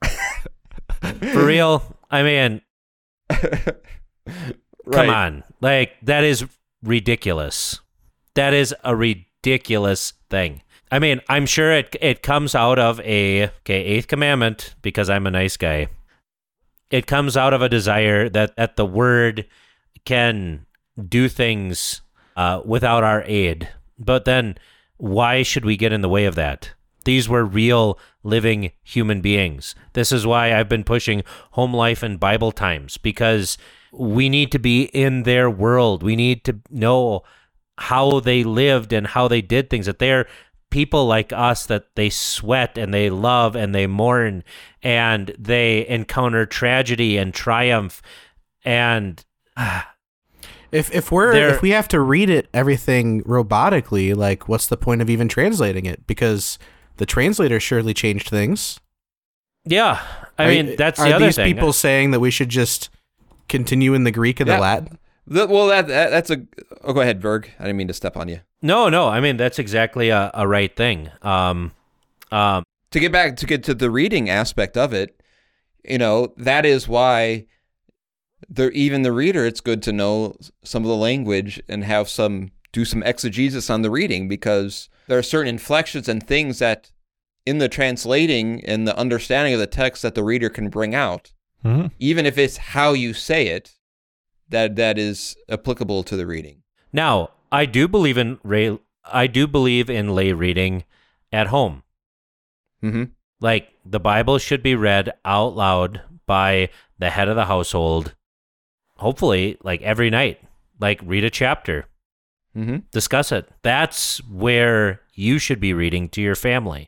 For real, I mean, Right. come on, like that is ridiculous. That is a ridiculous thing. I mean, I'm sure it it comes out of a okay eighth commandment because I'm a nice guy. It comes out of a desire that that the word can do things uh, without our aid. But then, why should we get in the way of that? These were real, living human beings. This is why I've been pushing Home Life and Bible Times, because we need to be in their world. We need to know how they lived and how they did things, that they're people like us, that they sweat and they love and they mourn and they encounter tragedy and triumph. And uh, If if we're There- if we have to read it everything robotically, like what's the point of even translating it? Because the translator surely changed things. Yeah, I Are- mean that's the are other these thing. people saying that we should just continue in the Greek and Yeah. the Latin? The, well, that, that that's a. Oh, go ahead, Berg. I didn't mean to step on you. No, no, I mean that's exactly a, a right thing. Um, um, To get back to get to the reading aspect of it, you know, that is why the even the reader, it's good to know some of the language and have some do some exegesis on the reading, because there are certain inflections and things that in the translating and the understanding of the text that the reader can bring out, Mhm. even if it's how you say it, that that is applicable to the reading. Now, I do believe in ray, I do believe in lay reading at home. Mm-hmm. Like the Bible should be read out loud by the head of the household. Hopefully, like every night. Like read a chapter, Mm-hmm. discuss it. That's where you should be reading to your family.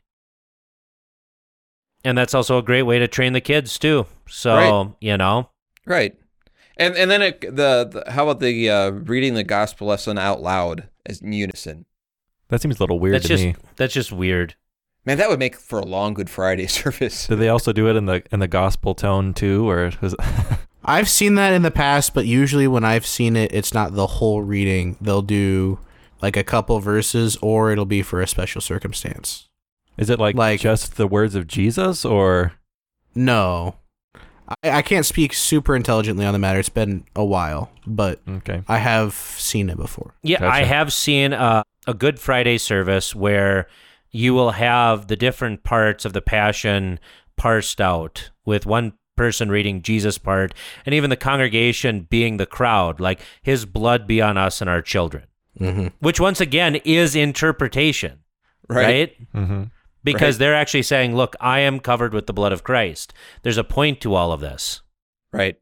And that's also a great way to train the kids too. So, Right. you know, Right. And and then it, the, the how about the uh, reading the gospel lesson out loud as in unison? That seems a little weird that's to just me. that's just weird. Man, that would make for a long Good Friday service. Did they also do it in the in the gospel tone too, or was I've seen that in the past, but usually when I've seen it, it's not the whole reading. They'll do like a couple verses, or it'll be for a special circumstance. is it like, Like- just the words of Jesus, or No. I, I can't speak super intelligently on the matter. It's been a while, but okay? I have seen it before. Yeah, I Gotcha. have seen a, a Good Friday service where you will have the different parts of the Passion parsed out, with one person reading Jesus' part, and even the congregation being the crowd, like his blood be on us and our children, Mm-hmm. which once again is interpretation, Right. right? Mm-hmm. Because Right. they're actually saying, look, I am covered with the blood of Christ. There's a point to all of this. Right.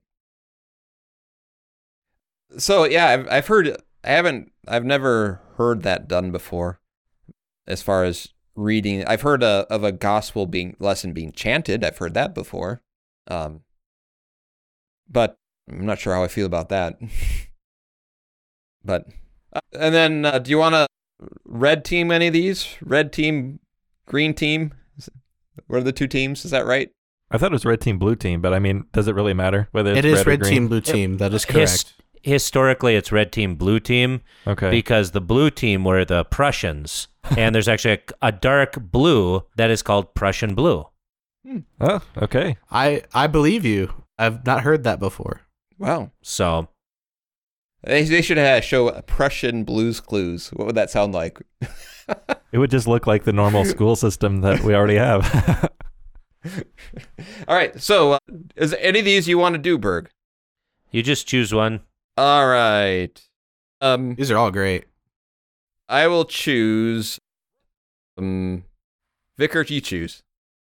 So yeah, I've I've heard I haven't I've never heard that done before. As far as reading, I've heard a, of a gospel being lesson being chanted. I've heard that before, um, but I'm not sure how I feel about that. But uh, and then uh, do you want to red team any of these? Red team, green team. Is- What are the two teams? Is that right? I thought it was red team, blue team, but I mean, does it really matter whether it's It is red, or red green? team, blue team. That is correct. His- historically, it's red team, blue team. Okay. Because the blue team were the Prussians, and there's actually a, a dark blue that is called Prussian blue. oh, okay. I, I believe you. I've not heard that before. Wow. So They, they should have show Prussian Blues Clues. What would that sound like? It would just look like the normal school system that we already have. All right. So, uh, is there any of these you want to do, Berg? you just choose one. All right. Um, These are all great. I will choose. Um, Vicar, you choose.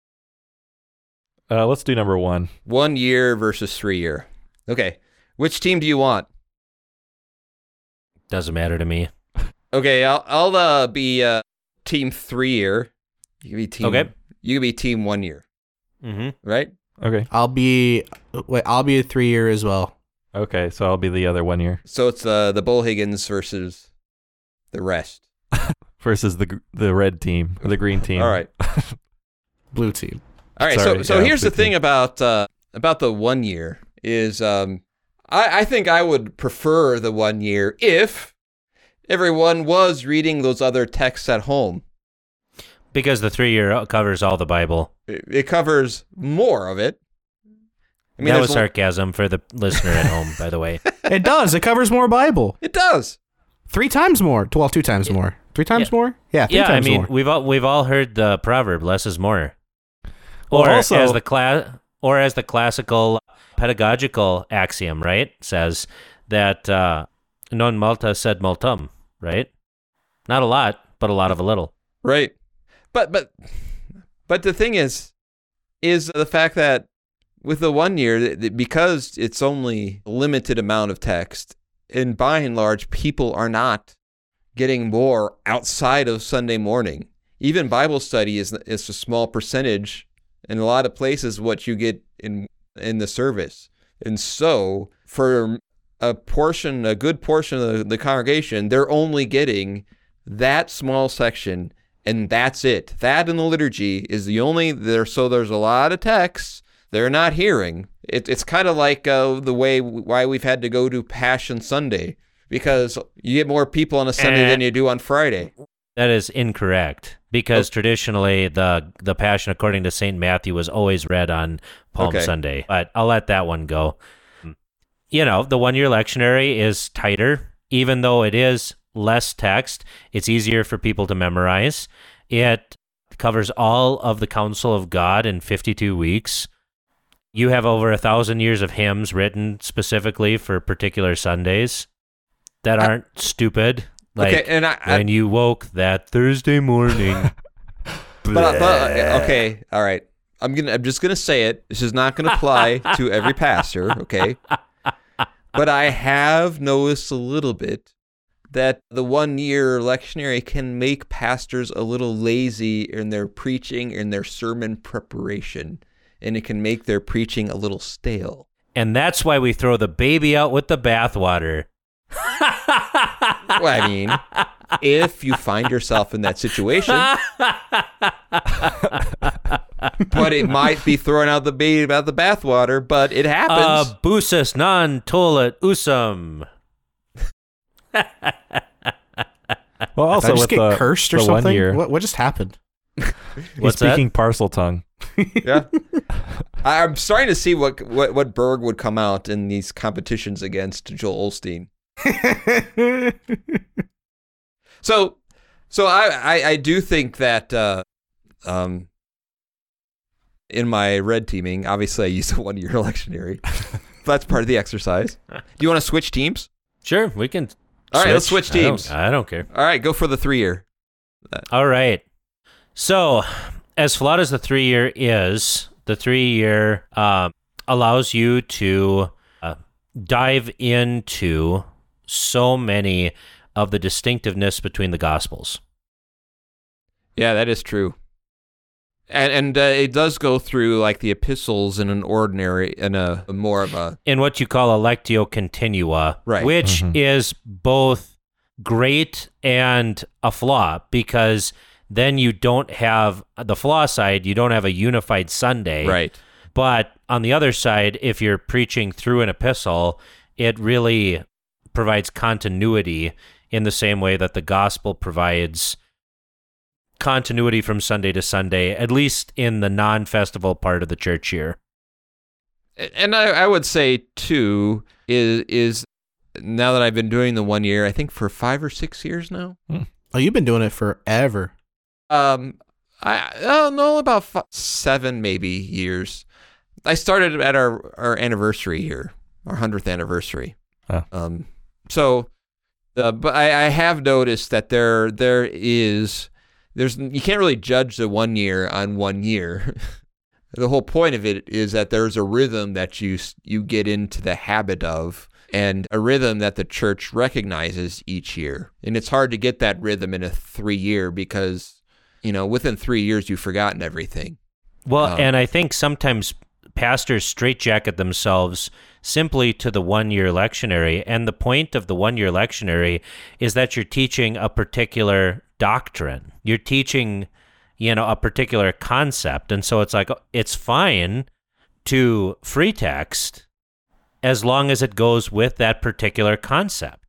uh, let's do number one. One year versus three year. Okay. Which team do you want? Doesn't matter to me. Okay, I'll I'll uh, be uh, team three year. You can be team. Okay. You can be team one year. Mm-hmm. Right. Okay. I'll be wait. I'll be a three year as well. Okay, so I'll be the other one year So it's uh, the Bull Higgins versus the rest. versus the gr- the red team or the green team. All right. Blue team. All right, Sorry, so so yeah, here's the blue thing team. about uh, about the one year is um, I, I think I would prefer the one year if everyone was reading those other texts at home. Because the three year covers all the Bible. It, it covers more of it. I that there's was l- sarcasm for the listener at home, by the way. It does. It covers more Bible. It does. Three times more. Well, two times more. Three times Yeah. more? Yeah, three yeah, I times mean, more. we've all we've all heard the proverb "less is more," Well, or also- as the class, or as the classical pedagogical axiom, right, says that uh, "non multa sed multum," right? Not a lot, but a lot of a little. Right. But but but the thing is is the fact that with the one year th- th- because it's only a limited amount of text, and by and large people are not getting more outside of Sunday morning. Even Bible study is is a small percentage in a lot of places what you get in in the service. And so for a portion, a good portion of the, the congregation, they're only getting that small section, and that's it. That in the liturgy is the only there. So there's a lot of texts they're not hearing. It, it's kind of like uh, the way why we've had to go to Passion Sunday, because you get more people on a Sunday Eh. than you do on Friday. That is incorrect, because Oh. traditionally the the Passion according to Saint Matthew was always read on Palm Okay. Sunday. But I'll let that one go. You know, the one-year lectionary is tighter, even though it is less text. It's easier for people to memorize. It covers all of the counsel of God in fifty-two weeks. You have over a thousand years of hymns written specifically for particular Sundays that aren't stupid. Like, okay, and I, I when you woke that Thursday morning. but, but okay, all right. I'm gonna. I'm just gonna say it. This is not gonna apply to every pastor, okay? But I have noticed a little bit that the one-year lectionary can make pastors a little lazy in their preaching, in their sermon preparation, and it can make their preaching a little stale. And that's why we throw the baby out with the bathwater. Well, I mean, if you find yourself in that situation, but it might be throwing out the baby out the bathwater, but it happens. Abusas non tollit usum. Well, also Did I just with get the, cursed or the something? one year, What, what just happened? he's What's that? speaking parcel tongue. Yeah, I- I'm starting to see what, what what Berg would come out in these competitions against Joel Osteen. So, so I, I, I do think that uh, um, in my red teaming, obviously I use a one-year lectionary. That's part of the exercise. Do you want to switch teams? Sure, we can. All right, let's switch I don't- teams. I don't care. All right, go for the three-year. All right. So, as flawed as the three year is, the three year um, allows you to uh, dive into so many of the distinctiveness between the Gospels. Yeah, that is true. And and uh, it does go through like the epistles in an ordinary, in a more of a In what you call a lectio continua, Right. which Mhm. is both great and a flaw, because then you don't have the flaw side, you don't have a unified Sunday. right. But on the other side, if you're preaching through an epistle, it really provides continuity in the same way that the gospel provides continuity from Sunday to Sunday, at least in the non-festival part of the church year. And I, I would say too is is now that I've been doing the one year, I think for five or six years now. Oh, you've been doing it forever. Um, I I don't know about five, seven maybe years. I started at our our anniversary here, our hundredth anniversary. Oh. Um, so, uh, but I, I have noticed that there there is there's you can't really judge the one year on one year. The whole point of it is that there's a rhythm that you you get into the habit of, and a rhythm that the church recognizes each year. And it's hard to get that rhythm in a three year because, you know, within three years you've forgotten everything. Well, Um, and I think sometimes pastors straitjacket themselves simply to the one-year lectionary, and the point of the one-year lectionary is that you're teaching a particular doctrine. You're teaching, you know, a particular concept, and so it's like it's fine to free text as long as it goes with that particular concept.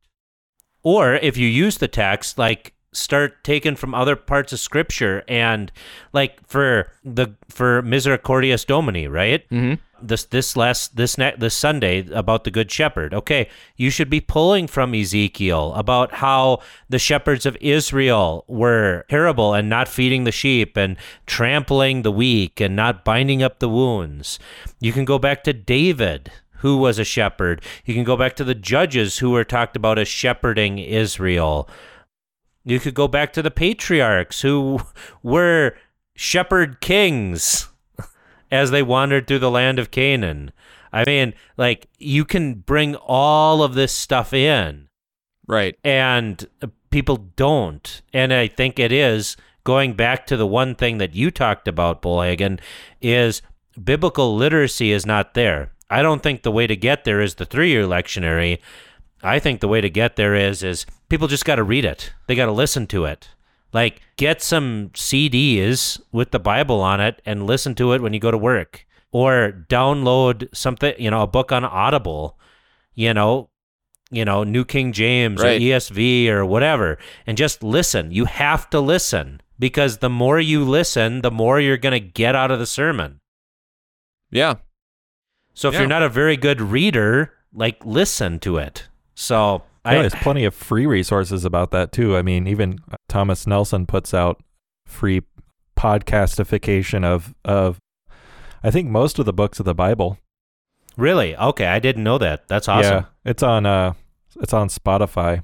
Or if you use the text, like start taking from other parts of scripture, and like for the for Misericordias Domini, right? Mm-hmm. This this last this ne- this Sunday about the Good Shepherd. Okay, you should be pulling from Ezekiel about how the shepherds of Israel were terrible and not feeding the sheep and trampling the weak and not binding up the wounds. You can go back to David, who was a shepherd. You can go back to the judges who were talked about as shepherding Israel. You could go back to the patriarchs who were shepherd kings as they wandered through the land of Canaan. I mean, like, you can bring all of this stuff in, Right. and people don't. And I think it is, going back to the one thing that you talked about, Bullhagen, is biblical literacy is not there. I don't think the way to get there is the three-year lectionary. I think the way to get there is is people just got to read it. They got to listen to it. Like, get some C Ds with the Bible on it and listen to it when you go to work. Or download something, you know, a book on Audible, you know, you know, New King James Right. or E S V or whatever, and just listen. You have to listen, because the more you listen, the more you're going to get out of the sermon. Yeah. So if Yeah. you're not a very good reader, like, listen to it. So Yeah, I, there's plenty of free resources about that too. I mean, even Thomas Nelson puts out free podcastification of of I think most of the books of the Bible. really, okay, I didn't know that. That's awesome. Yeah, it's on uh it's on Spotify.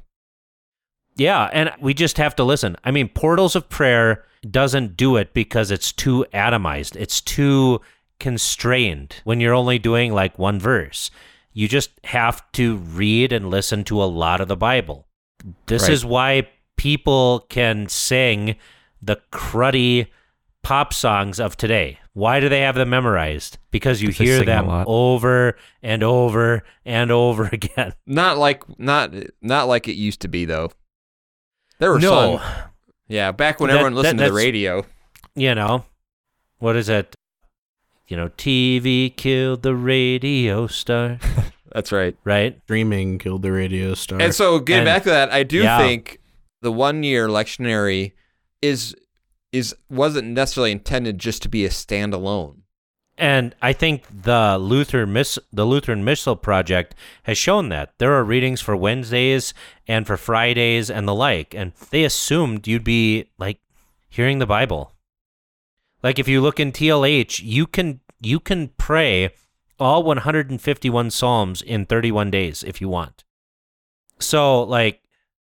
Yeah, and we just have to listen. I mean, Portals of Prayer doesn't do it because it's too atomized. It's too constrained when you're only doing like one verse. You just have to read and listen to a lot of the Bible. This Right. is why people can sing the cruddy pop songs of today. Why do they have them memorized? Because you 'Cause they hear sing a them lot. over and over and over again. Not like not not like it used to be though. There were No, some. Yeah, back when That- everyone listened that- to the that's- radio. you know, what is it? You know, T V killed the radio star, That's right. right? Streaming killed the radio star. And so getting And- back to that, I do yeah. think the one year lectionary is is wasn't necessarily intended just to be a standalone. And I think the Luther Miss the Lutheran Missal Project has shown that there are readings for Wednesdays and for Fridays and the like, and they assumed you'd be like hearing the Bible. Like if you look in T L H, you can you can pray all one hundred fifty-one psalms in thirty-one days if you want. So like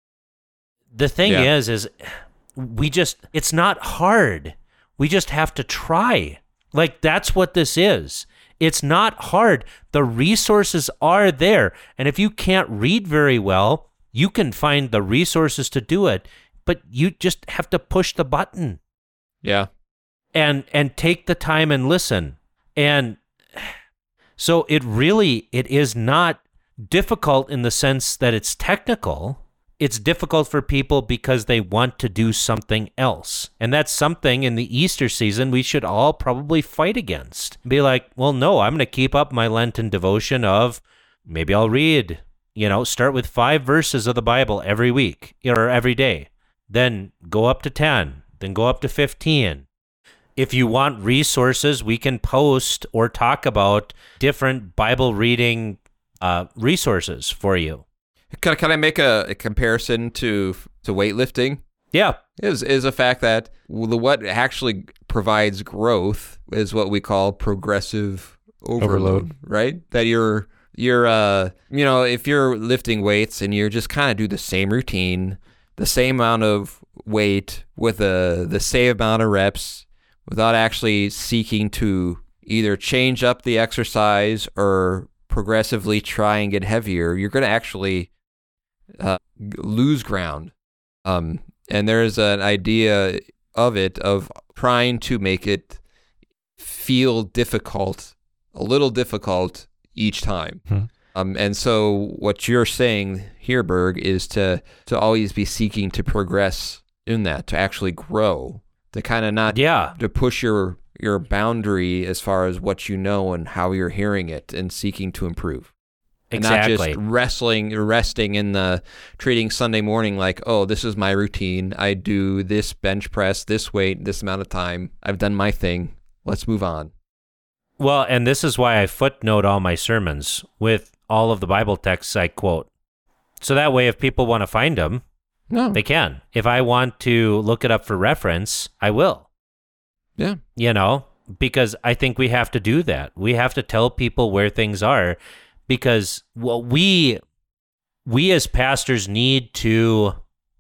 the thing Yeah. is is we just it's not hard. We just have to try. Like that's what this is. It's not hard. The resources are there. And if you can't read very well, you can find the resources to do it, but you just have to push the button Yeah. and and take the time and listen. And so it really it is not difficult in the sense that it's technical. It's difficult for people because they want to do something else. And that's something in the Easter season we should all probably fight against. Be like, well, no, I'm going to keep up my Lenten devotion of maybe I'll read, you know, start with five verses of the Bible every week or every day. Then go up to ten, then go up to fifteen. If you want resources, we can post or talk about different Bible reading uh, resources for you. Can, can I make a, a comparison to to weightlifting? Yeah. Is is a fact that the what actually provides growth is what we call progressive overload, Overload. right? That you're you're uh you know if you're lifting weights and you're just kind of do the same routine, the same amount of weight with a the same amount of reps, without actually seeking to either change up the exercise or progressively try and get heavier, you're going to actually uh, lose ground. Um, and there's an idea of it, of trying to make it feel difficult, a little difficult each time. Hmm. Um, and so what you're saying here, Berg, is to, to always be seeking to progress in that, to actually grow, to kind of not Yeah. to push your your boundary as far as what you know and how you're hearing it and seeking to improve. And Exactly. not just wrestling, resting in the treating Sunday morning like, oh, this is my routine. I do this bench press, this weight, this amount of time. I've done my thing. Let's move on. Well, and this is why I footnote all my sermons with all of the Bible texts I quote. So that way, if people want to find them, No. they can. If I want to look it up for reference, I will. Yeah. You know, because I think we have to do that. We have to tell people where things are, because well, we we as pastors need to,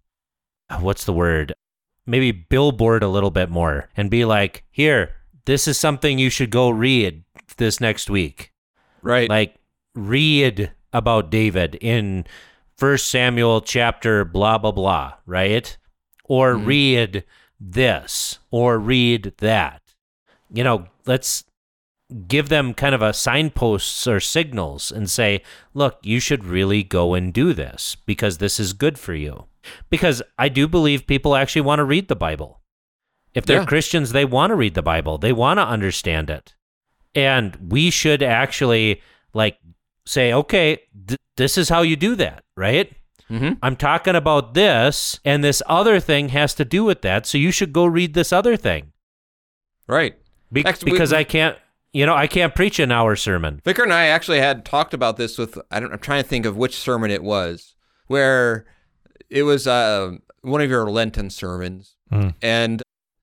what's the word? Maybe billboard a little bit more and be like, here, this is something you should go read this next week. Right. Like, read about David in First Samuel chapter blah, blah, blah, right? Or Mhm. read this, or read that. You know, let's give them kind of a signposts or signals and say, look, you should really go and do this because this is good for you. Because I do believe people actually want to read the Bible. If they're Yeah. Christians, they want to read the Bible. They want to understand it. And we should actually like say, okay, th- this is how you do that, right? Mm-hmm. I'm talking about this, and this other thing has to do with that, so you should go read this other thing. Right. Be- Actually, we- because I can't, you know, I can't preach an hour sermon. Vicar and I actually had talked about this with, I don't, I'm trying to think of which sermon it was, where it was uh, one of your Lenten sermons, Mm. and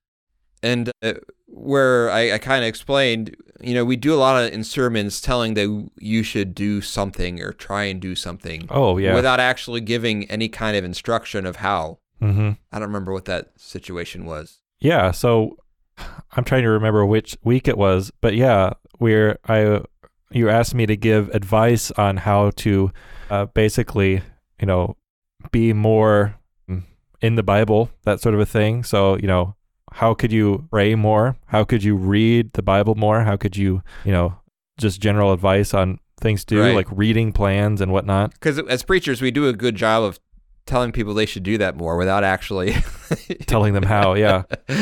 and uh, where I, I kind of explained, you know, we do a lot of in sermons telling that you should do something or try and do something Oh, yeah. without actually giving any kind of instruction of how. Mm-hmm. I don't remember what that situation was. Yeah, so I'm trying to remember which week it was, but yeah, we're I you asked me to give advice on how to uh, basically, you know, be more in the Bible, that sort of a thing. So, you know, how could you pray more? How could you read the Bible more? How could you, you know, just general advice on things to do, Right. like reading plans and whatnot? Because as preachers, we do a good job of telling people they should do that more without actually Telling them how, yeah.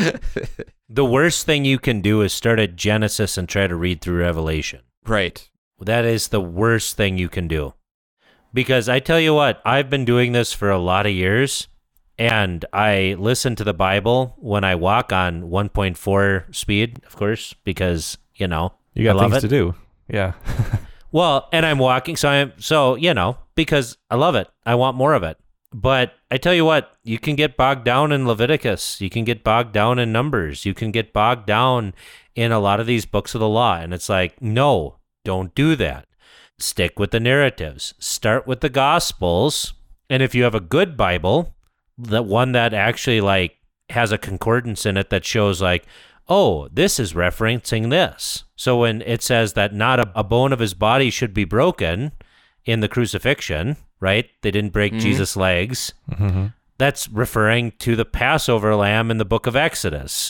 The worst thing you can do is start at Genesis and try to read through Revelation. Right. That is the worst thing you can do. Because I tell you what, I've been doing this for a lot of years, and I listen to the Bible when I walk on one point four speed, of course, because, you know, You got I love things it. to do. Yeah. Well, and I'm walking, so I'm so you know because I love it. I want more of it. But I tell you what, you can get bogged down in Leviticus. You can get bogged down in Numbers. You can get bogged down in a lot of these books of the law, and it's like, no, don't do that. Stick with the narratives. Start with the Gospels, and if you have a good Bible, the one that actually like has a concordance in it that shows like, oh, this is referencing this. So when it says that not a, a bone of his body should be broken in the crucifixion, right? They didn't break Mhm. Jesus' legs. Mm-hmm. That's referring to the Passover lamb in the book of Exodus.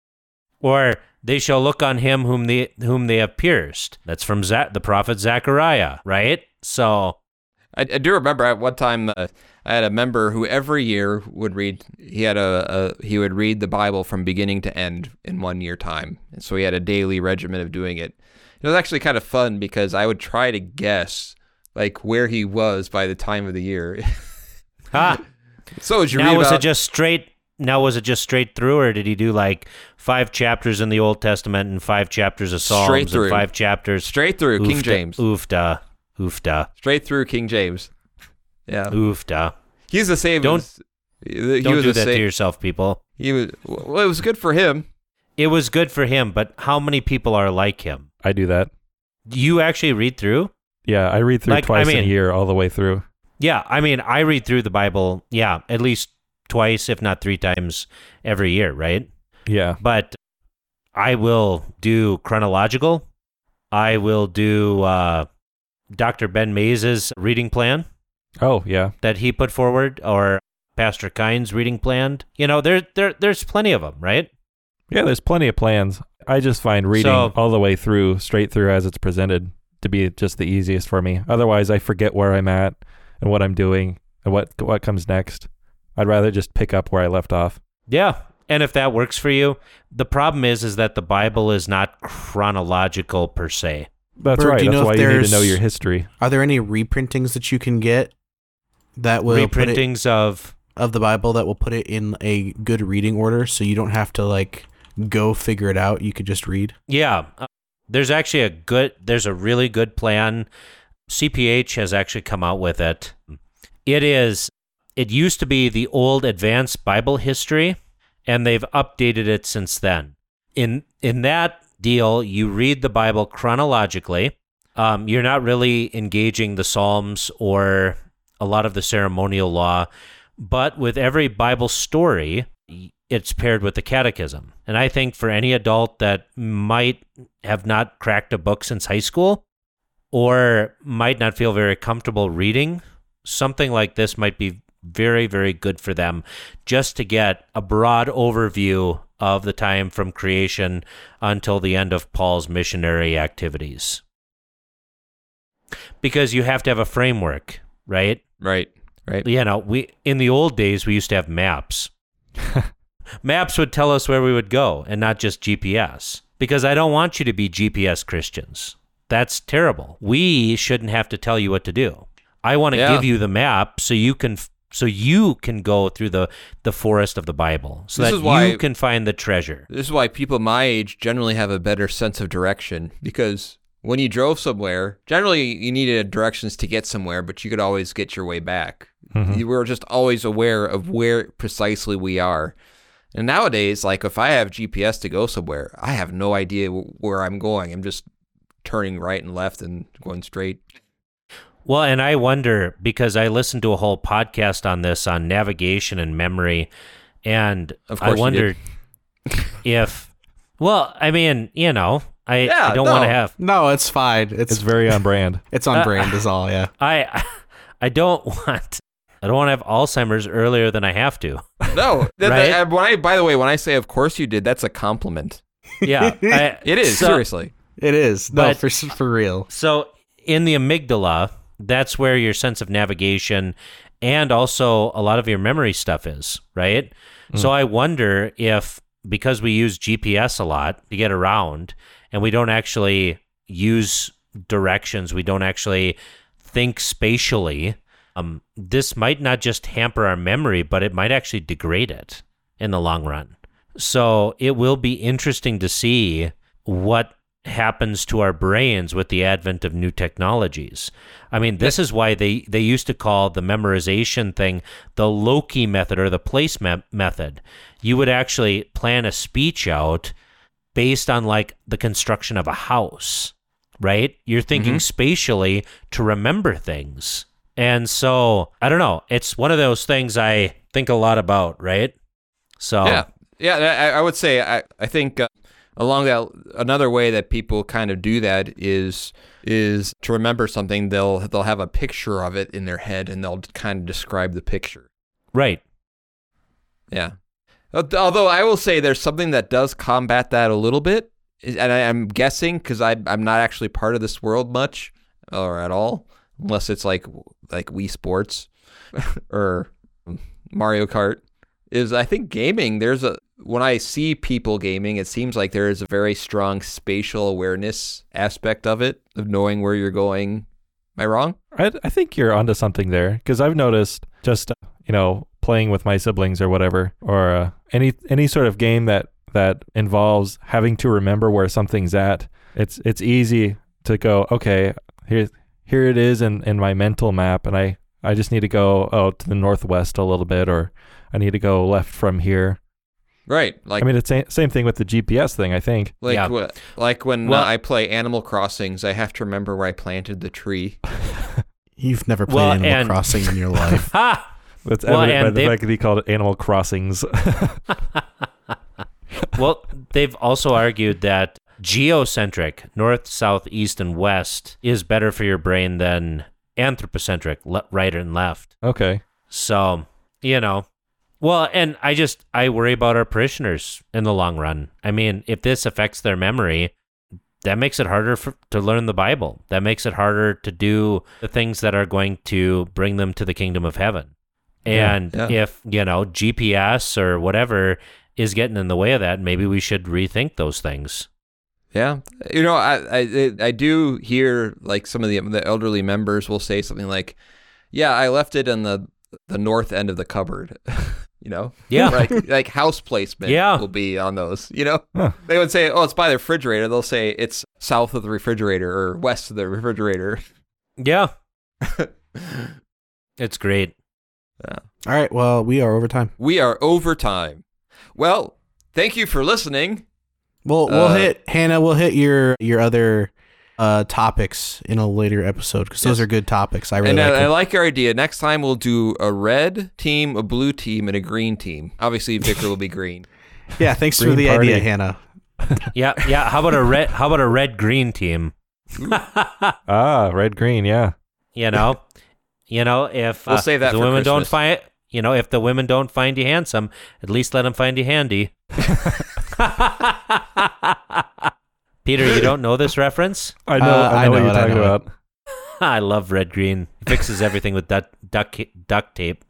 Or they shall look on him whom they whom they have pierced. That's from Za- the prophet Zechariah, right? So I, I do remember at one time uh, I had a member who every year would read. He had a, a he would read the Bible from beginning to end in one year time, and so he had a daily regimen of doing it. It was actually kind of fun because I would try to guess like where he was by the time of the year. ha. So as you Now read was about, it just straight? Now was it just straight through, or did he do like five chapters in the Old Testament and five chapters of Psalms Straight through. and five chapters? straight through King Oofda, James, Oofda, oofda, straight through King James. Yeah, oofda. he's the same. Don't- as, he Don't was do the that same, to yourself, people. He was well. It was good for him. It was good for him, but how many people are like him? I do that. You actually read through? Yeah, I read through Like, I twice in mean- a year all the way through. Yeah, I mean, I read through the Bible, yeah, at least twice, if not three times every year, right? Yeah. But I will do chronological. I will do uh, Doctor Ben Mays' reading plan Oh, yeah. that he put forward, or Pastor Kine's reading plan. You know, there, there, there's plenty of them, right? Yeah, there's plenty of plans. I just find reading So- all the way through, straight through as it's presented, to be just the easiest for me. Otherwise, I forget where I'm at and what I'm doing and what what comes next. I'd rather just pick up where I left off. Yeah, and if that works for you, the problem is, is that the Bible is not chronological per se. That's Bert, right. do you That's know why if you need to there's- know your history. Are there any reprintings that you can get that will put it, Reprintings of of the Bible that will put it in a good reading order, so you don't have to like go figure it out? You could just read. Yeah, uh, there's actually a good, there's a really good plan. C P H has actually come out with it. It is, it used to be the old Advanced Bible History, and they've updated it since then. In in that deal, you read the Bible chronologically. Um, you're not really engaging the Psalms or a lot of the ceremonial law, but with every Bible story, it's paired with the catechism. And I think for any adult that might have not cracked a book since high school or might not feel very comfortable reading, something like this might be very, very good for them, just to get a broad overview of the time from creation until the end of Paul's missionary activities. Because you have to have a framework, right? Right. Right. You know, we in the old days, we used to have maps. Maps would tell us where we would go and not just G P S. Because I don't want you to be G P S Christians. That's terrible. We shouldn't have to tell you what to do. I want to Yeah. give you the map so you can so you can go through the, the forest of the Bible, so This that is why- you can find the treasure. This is why people my age generally have a better sense of direction, because when you drove somewhere, generally you needed directions to get somewhere, but you could always get your way back. Mhm. You were just always aware of where precisely we are. And nowadays, like if I have G P S to go somewhere, I have no idea w- where I'm going. I'm just turning right and left and going straight. Well, and I wonder, because I listened to a whole podcast on this, on navigation and memory, and Of course I you wondered if, well, I mean, you know, I, Yeah, I don't want to no. have, No, it's fine. It's It's very on brand. it's on Uh, brand is all, yeah. I, I don't want, I don't want to have Alzheimer's earlier than I have to. No, that, Right? that- when I by the way, when I say of course you did, that's a compliment. Yeah, I, It is so- seriously. It is. No, But- for for real. So in the amygdala, that's where your sense of navigation and also a lot of your memory stuff is, right? So I wonder if, because we use G P S a lot to get around and we don't actually use directions, we don't actually think spatially, um, this might not just hamper our memory, but it might actually degrade it in the long run. So it will be interesting to see what happens to our brains with the advent of new technologies. I mean, this is why they, they used to call the memorization thing the Loki method or the placement method. You would actually plan a speech out based on like the construction of a house, right? You're thinking spatially to remember things. And so, I don't know. It's one of those things I think a lot about, right? So, Yeah, yeah. I, I would say I I think uh, along that another way that people kind of do that is is to remember something. They'll they'll have a picture of it in their head and they'll kind of describe the picture. right. Yeah. Although I will say there's something that does combat that a little bit, and I, I'm guessing because I I'm not actually part of this world much or at all, unless it's like like Wii Sports or Mario Kart. Is I think gaming. There's a when I see people gaming, it seems like there is a very strong spatial awareness aspect of it, of knowing where you're going. Am I wrong? I, I think you're onto something there, because I've noticed just, uh, you know, playing with my siblings or whatever, or uh, any any sort of game that, that involves having to remember where something's at. It's it's easy to go, okay, here here it is in, in my mental map, and I, I just need to go oh to the northwest a little bit, or I need to go left from here. Right. Like I mean, it's the same thing with the G P S thing, I think. like Yeah. wh- like when Well- uh, I play Animal Crossings, I have to remember where I planted the tree. You've never played Well, Animal and- Crossing in your life. Ha! That's Well, evident by and the they- fact that he called it Animal Crossings. Well, they've also argued that geocentric, north, south, east, and west, is better for your brain than anthropocentric, le- right and left. Okay. So, you know, well, and I just, I worry about our parishioners in the long run. I mean, if this affects their memory, that makes it harder for, to learn the Bible. That makes it harder to do the things that are going to bring them to the kingdom of heaven. Yeah, And yeah. if, you know, G P S or whatever is getting in the way of that, maybe we should rethink those things. Yeah, you know, I, I I do hear like some of the the elderly members will say something like, "Yeah, I left it in the the north end of the cupboard." You know, Yeah. like like house placement Yeah. will be on those. You know, Huh. they would say, "Oh, it's by the refrigerator." They'll say it's south of the refrigerator or west of the refrigerator. Yeah. It's great. All right. Well, we are over time. We are over time. Well, thank you for listening. We'll we'll Uh, hit Hannah. We'll hit your your other uh, topics in a later episode because those Yes. are good topics. I really And like I, I them. like your idea. Next time we'll do a red team, a blue team, and a green team. Obviously, Vicar will be green. Yeah. Thanks for Green the party. idea, Hannah. Yeah, yeah. How about a red how about a red green team? Ah, red, green, yeah. You know? You know, if We'll uh, save that the for women don't Christmas. find you know, if the women don't find you handsome, at least let them find you handy. Peter, you don't know this reference? I know, Uh, I I know what know you're it, I talking know it. about. I love Red Green. He fixes everything with duct, duct, duct tape.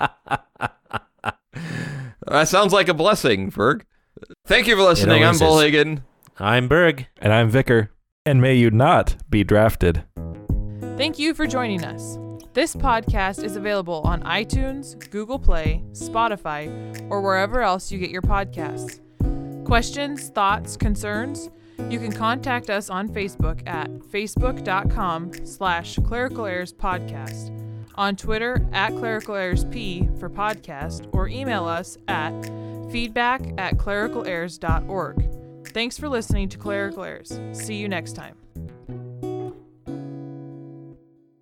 That sounds like a blessing, Berg. Thank you for listening. I'm always is. Bullhagen. I'm Berg. And I'm Vicar. And may you not be drafted. Thank you for joining us. This podcast is available on iTunes, Google Play, Spotify, or wherever else you get your podcasts. Questions, thoughts, concerns? You can contact us on Facebook at facebook.com slash clerical errors podcast, on Twitter at clerical errors p for podcast, or email us at feedback at clerical errors dot org. Thanks for listening to Clerical Errors. See you next time.